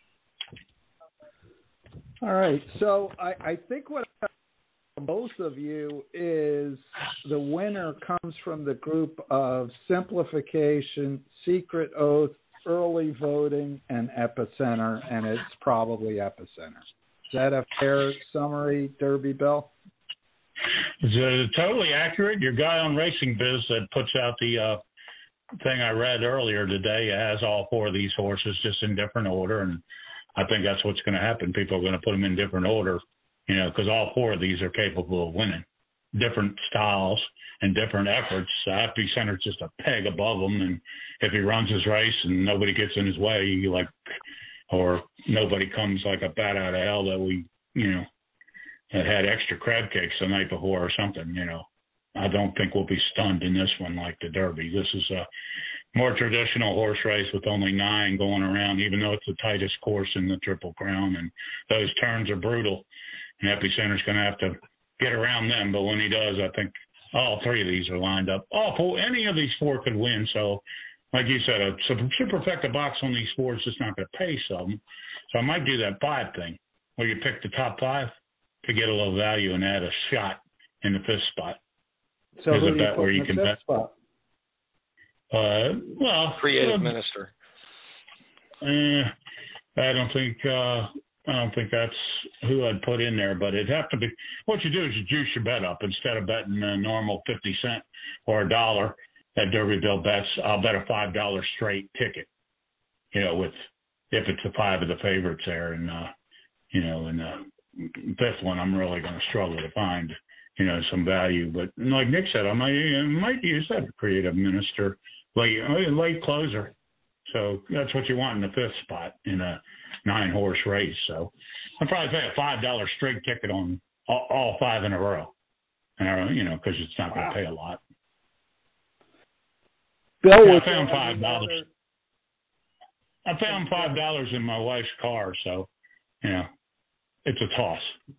All right. So I, I think what I have both of you is the winner comes from the group of Simplification, Secret Oath, Early Voting, and Epicenter, and it's probably Epicenter. Is that a fair summary, Derby Bill? It's uh, totally accurate. Your guy on Racing Biz that puts out the uh, thing I read earlier today has all four of these horses just in different order, and I think that's what's going to happen. People are going to put them in different order, you know, because all four of these are capable of winning. Different styles and different efforts. Epicenter's just a peg above them, and if he runs his race and nobody gets in his way, you like, or nobody comes like a bat out of hell that we, you know, that had extra crab cakes the night before or something, you know, I don't think we'll be stunned in this one like the Derby. This is a more traditional horse race with only nine going around, even though it's the tightest course in the Triple Crown, and those turns are brutal. And Epicenter's going to have to get around them, but when he does, I think all three of these are lined up. All four, any of these four could win. So, like you said, a superfecta box on these four is just not going to pay some. So I might do that five thing, where you pick the top five to get a little value and add a shot in the fifth spot. So There's who a do you bet put where in you the can fifth bet. spot? Uh, well, Creative uh, minister. Eh, I don't think uh, I don't think that's who I'd put in there, but it'd have to be. What you do is you juice your bet up instead of betting a normal fifty cent or a dollar at Derby Bill bets. I'll bet a five dollar straight ticket. You know, with if it's the five of the favorites there, and uh, you know, in the fifth one, I'm really going to struggle to find you know some value. But like Nick said, I might I might use that creative minister late late closer. So that's what you want in the fifth spot in a nine-horse race. So I'd probably pay a five dollar straight ticket on all, all five in a row, and you know, because it's not going to pay a lot. Bill, Yeah, was I found there five any dollars. other- I found five dollars in my wife's car, so you know, it's a toss.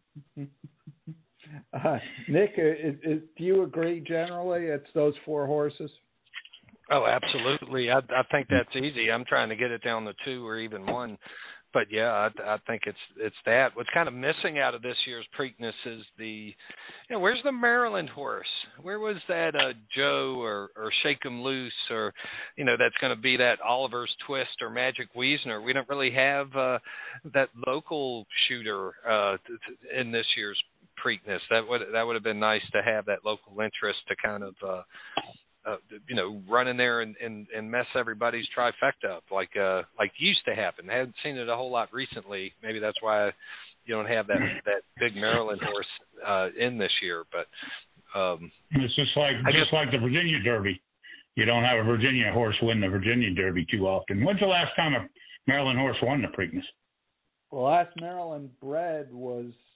Uh, Nick, is, is, do you agree generally it's those four horses? Oh, absolutely. I, I think that's easy. I'm trying to get it down to two or even one. But, yeah, I, I think it's it's that. What's kind of missing out of this year's Preakness is the, you know, where's the Maryland horse? Where was that uh, Joe or, or Shake 'em Loose or, you know, that's going to be that Oliver's Twist or Magic Wiesner? We don't really have uh, that local shooter uh, in this year's Preakness. That would, that would have been nice to have that local interest to kind of uh, – Uh, you know, run in there and, and, and mess everybody's trifecta up like uh, like used to happen. I haven't seen it a whole lot recently. Maybe that's why you don't have that, that big Maryland horse uh, in this year. But um, it's just like I just guess, like the Virginia Derby. You don't have a Virginia horse win the Virginia Derby too often. When's the last time a Maryland horse won the Preakness? The last Maryland bred was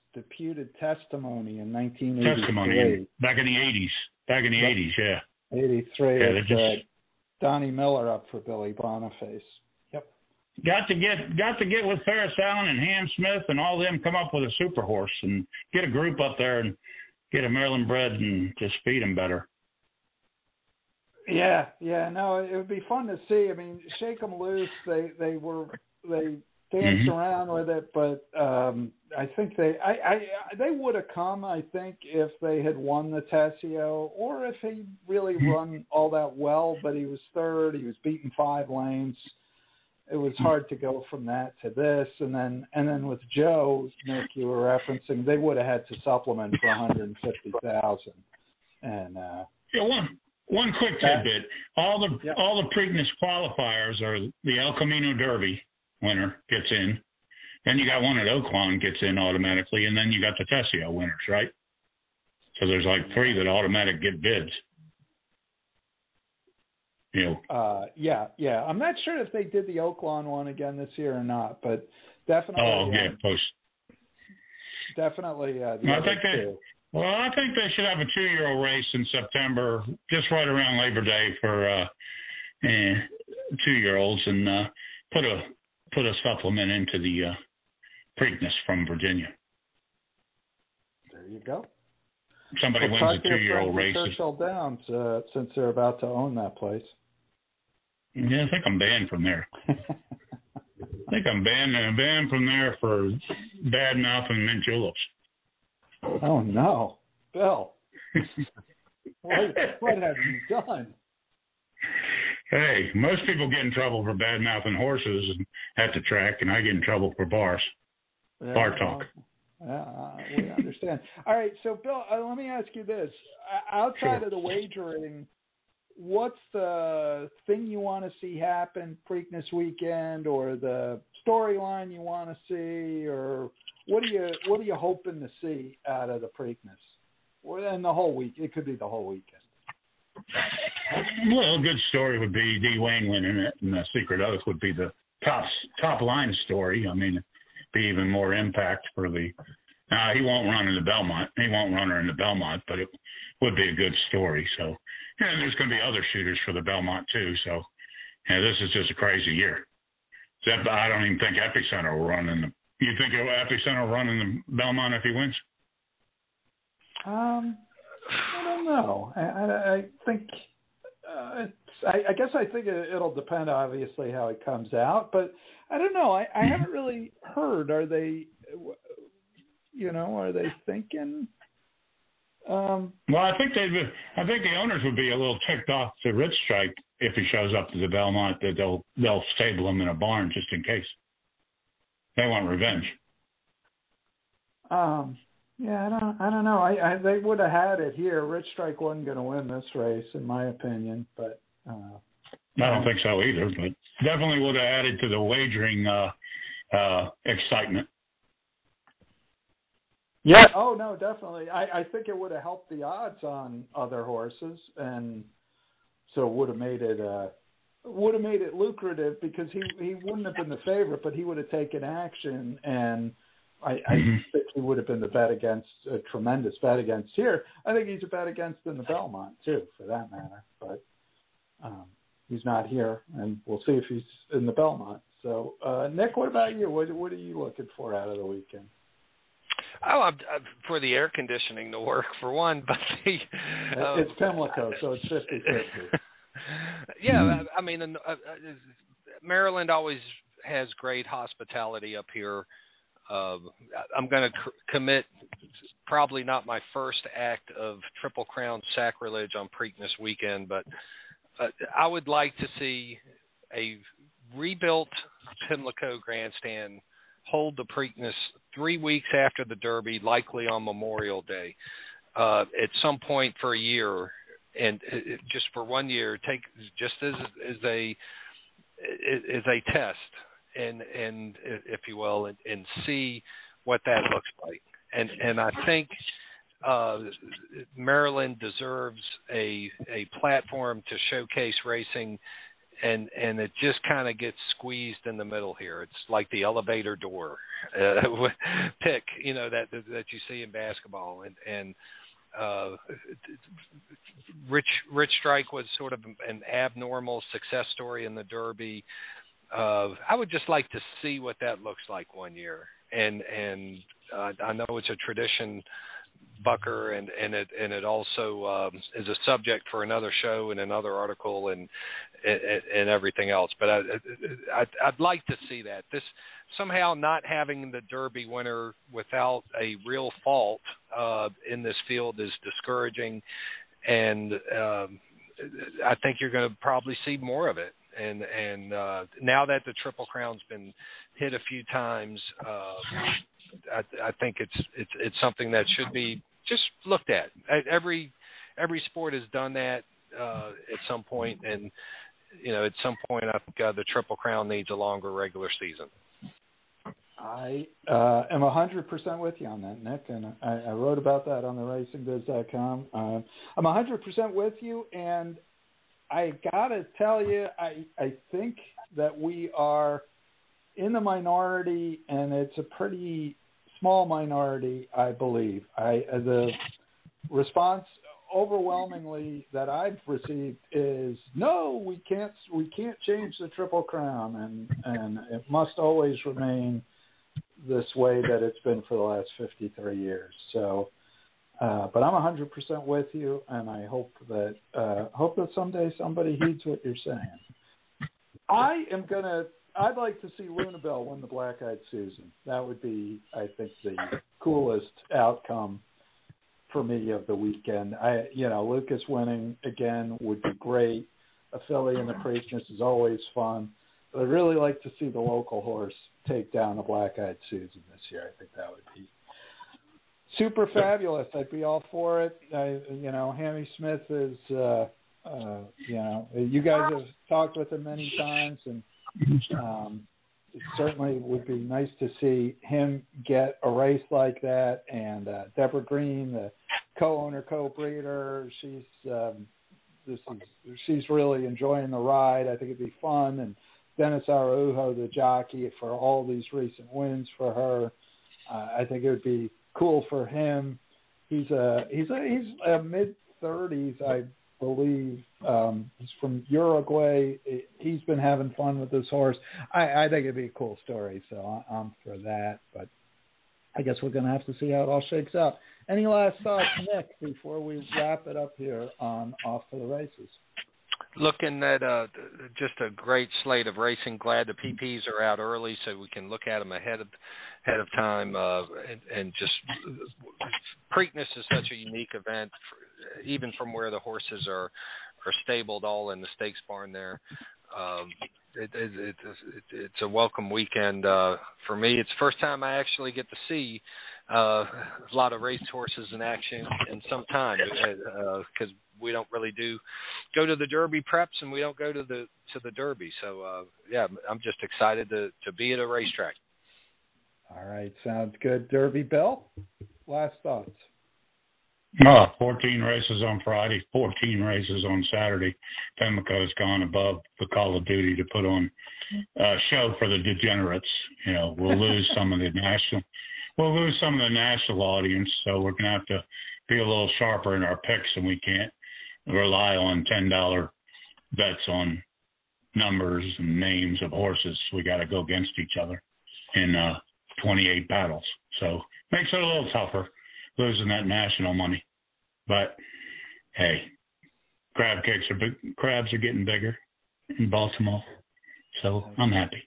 deputed testimony in nineteen eighty-three. Testimony back in the eighties. Back in the Yep. eighties, yeah. eighty-three. Yeah, It's, just... uh, Donnie Miller up for Billy Boniface. Yep. Got to get got to get with Ferris Allen and Ham Smith and all them come up with a super horse and get a group up there and get a Maryland bred and just feed them better. Yeah, yeah, no, it would be fun to see. I mean, Shake 'em Loose, they they were they danced Mm-hmm. around with it, but um, I think they I, I they would have come. I think if they had won the Tessio, or if he really Mm-hmm. run all that well, but he was third, he was beating five lanes. It was hard to go from that to this, and then and then with Joe, Nick, you were referencing, they would have had to supplement for one hundred fifty thousand, and uh, Yeah, one one quick tidbit: all the Yep. all the Preakness qualifiers are the El Camino Derby winner gets in, then you got one at Oaklawn gets in automatically, and then you got the Tessio winners, right? So there's like three that automatic get bids. You know. Uh, yeah, yeah. I'm not sure if they did the Oaklawn one again this year or not, but definitely. Oh yeah, um, post. definitely. Uh, the Well, I other think they. two. Well, I think they should have a two-year-old race in September, just right around Labor Day for uh, eh, two-year-olds, and uh, put a put a supplement into the uh, Preakness from Virginia. There you go. Somebody We'll wins talk a to your two-year-old friends race. at Churchill Downs, uh, since they're about to own that place. Yeah, I think I'm banned from there. I think I'm banned. I'm banned from there for bad mouth and mint juleps. Oh no, Bill! what, what have you done? Hey, most people get in trouble for bad mouthing horses at the track, and I get in trouble for bars. Yeah, Bar talk. Yeah, uh, we understand. All right, so Bill, uh, let me ask you this: uh, outside Sure. of the wagering, what's the thing you want to see happen Preakness weekend, or the storyline you want to see, or what are you what are you hoping to see out of the Preakness? Well, and the whole week. It could be the whole weekend. Well, a good story would be D. Wayne winning it, and the Secret Oath would be the top top line story. I mean, be even more impact for the. Uh, he won't run in the Belmont. He won't run her in the Belmont, but it would be a good story. So, yeah, there's going to be other shooters for the Belmont too. So, yeah, this is just a crazy year. Except I don't even think Epicenter will run in the. You think Epicenter will run in the Belmont if he wins? Um, I don't know. I, I, I think uh, it's, I, I guess I think it, it'll depend, obviously, how it comes out. But I don't know. I, I haven't really heard. Are they, you know, are they thinking? Um, well, I think they. I think the owners would be a little ticked off to Rich Strike if he shows up to the Belmont. That they'll they'll stable him in a barn just in case. They want revenge. Um. Yeah, I don't. I don't know. I, I they would have had it here. Rich Strike wasn't going to win this race, in my opinion. But uh, I don't think so either. But definitely would have added to the wagering uh, uh, excitement. Yeah. Oh no, definitely. I, I think it would have helped the odds on other horses, and so would have made it uh, would have made it lucrative because he he wouldn't have been the favorite, but he would have taken action, and I, I Mm-hmm. think he would have been the bet against, a tremendous bet against here. I think he's a bet against in the Belmont too, for that matter. But um, he's not here, and we'll see if he's in the Belmont. So, uh, Nick, what about you? What what are you looking for out of the weekend? Oh, I'm, I'm for the air conditioning to work for one, but the um, It's Pimlico, so it's fifty-fifty. Yeah, I, I mean, uh, uh, Maryland always has great hospitality up here. Uh, I'm going to cr- commit probably not my first act of Triple Crown sacrilege on Preakness weekend, but uh, I would like to see a rebuilt Pimlico grandstand hold the Preakness three weeks after the Derby, likely on Memorial Day, uh, at some point for a year, and it, just for one year, take just as as a as a test. And, and if you will, and, and see what that looks like. And and I think uh, Maryland deserves a a platform to showcase racing and and it just kind of gets squeezed in the middle here. It's like the elevator door uh, pick, you know, that that you see in basketball, and and uh, Rich Rich Strike was sort of an abnormal success story in the Derby. Uh, I would just like to see what that looks like one year, and and uh, I know it's a tradition bucker, and, and it and it also um, is a subject for another show and another article and and, and everything else. But I, I I'd like to see that this somehow not having the Derby winner without a real fault uh, in this field is discouraging, and um, I think you're going to probably see more of it. And and uh, now that the Triple Crown's been hit a few times, uh, I, I think it's it's it's something that should be just looked at. Every every sport has done that uh, at some point, and you know, at some point, I think uh, the Triple Crown needs a longer regular season. I uh, am one hundred percent with you on that, Nick, and I, I wrote about that on the racing biz dot com. Uh, I'm one hundred percent with you, and I gotta tell you, I I think that we are in the minority, and it's a pretty small minority, I believe. I the response overwhelmingly that I've received is no, we can't we can't change the Triple Crown, and and it must always remain this way that it's been for the last fifty-three years. So, uh, but I'm one hundred percent with you, and I hope that uh, hope that someday somebody heeds what you're saying. I am gonna. I'd like to see Luna Bell win the Black Eyed Susan. That would be, I think, the coolest outcome for me of the weekend. I, you know, Lucas winning again would be great. A filly in the Preakness is always fun. But I'd really like to see the local horse take down the Black Eyed Susan this year. I think that would be super fabulous. I'd be all for it. I, you know, Hammy Smith is, uh, uh, you know, you guys have talked with him many times, and um, it certainly would be nice to see him get a race like that. And uh, Deborah Green, the co-owner, co-breeder, she's um, this is she's really enjoying the ride. I think it'd be fun. And Dennis Araujo, the jockey, for all these recent wins for her, uh, I think it would be cool for him. He's a he's a he's a mid thirties, I believe. Um, he's from Uruguay. He's been having fun with this horse. I, I think it'd be a cool story, so I'm for that. But I guess we're going to have to see how it all shakes out. Any last thoughts, Nick, before we wrap it up here on Off to the Races? Looking at uh, just a great slate of racing. Glad the P Ps are out early so we can look at them ahead of ahead of time. Uh, and, and just Preakness is such a unique event, for, even from where the horses are are stabled all in the stakes barn there. Um, it, it, it, it, it's a welcome weekend uh, for me. It's the first time I actually get to see uh, a lot of race horses in action in some time, because uh, we don't really do go to the Derby preps, and we don't go to the to the Derby. So uh, yeah, I'm just excited to to be at a racetrack. All right, sounds good. Derby Bell, last thoughts. Oh, fourteen races on Friday, fourteen races on Saturday. Pimlico's gone above the call of duty to put on a show for the degenerates. You know, we'll lose some of the national, we'll lose some of the national audience, so we're going to have to be a little sharper in our picks, and we can't rely on ten dollar bets on numbers and names of horses. We got to go against each other in uh, twenty-eight battles. So makes it a little tougher losing that national money. But hey, crab cakes are big, crabs are getting bigger in Baltimore. So I'm happy.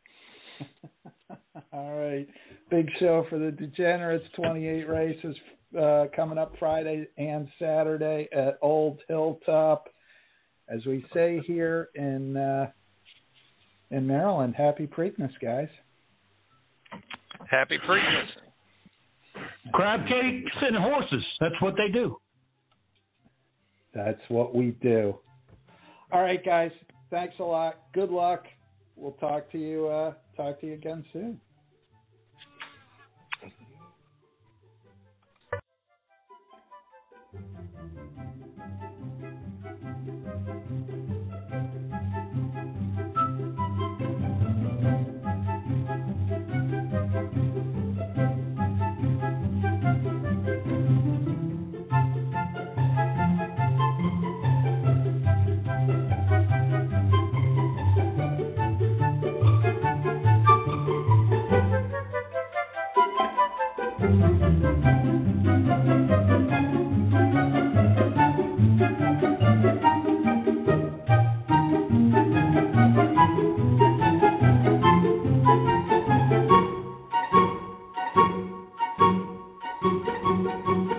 All right. Big show for the Degenerates, twenty-eight races uh, coming up Friday and Saturday at Old Hilltop. As we say here in uh, in Maryland, happy Preakness, guys. Happy Preakness. Crab cakes and horses. That's what they do. That's what we do. All right, guys. Thanks a lot. Good luck. We'll talk to you. Uh, talk to you again soon. Thank you.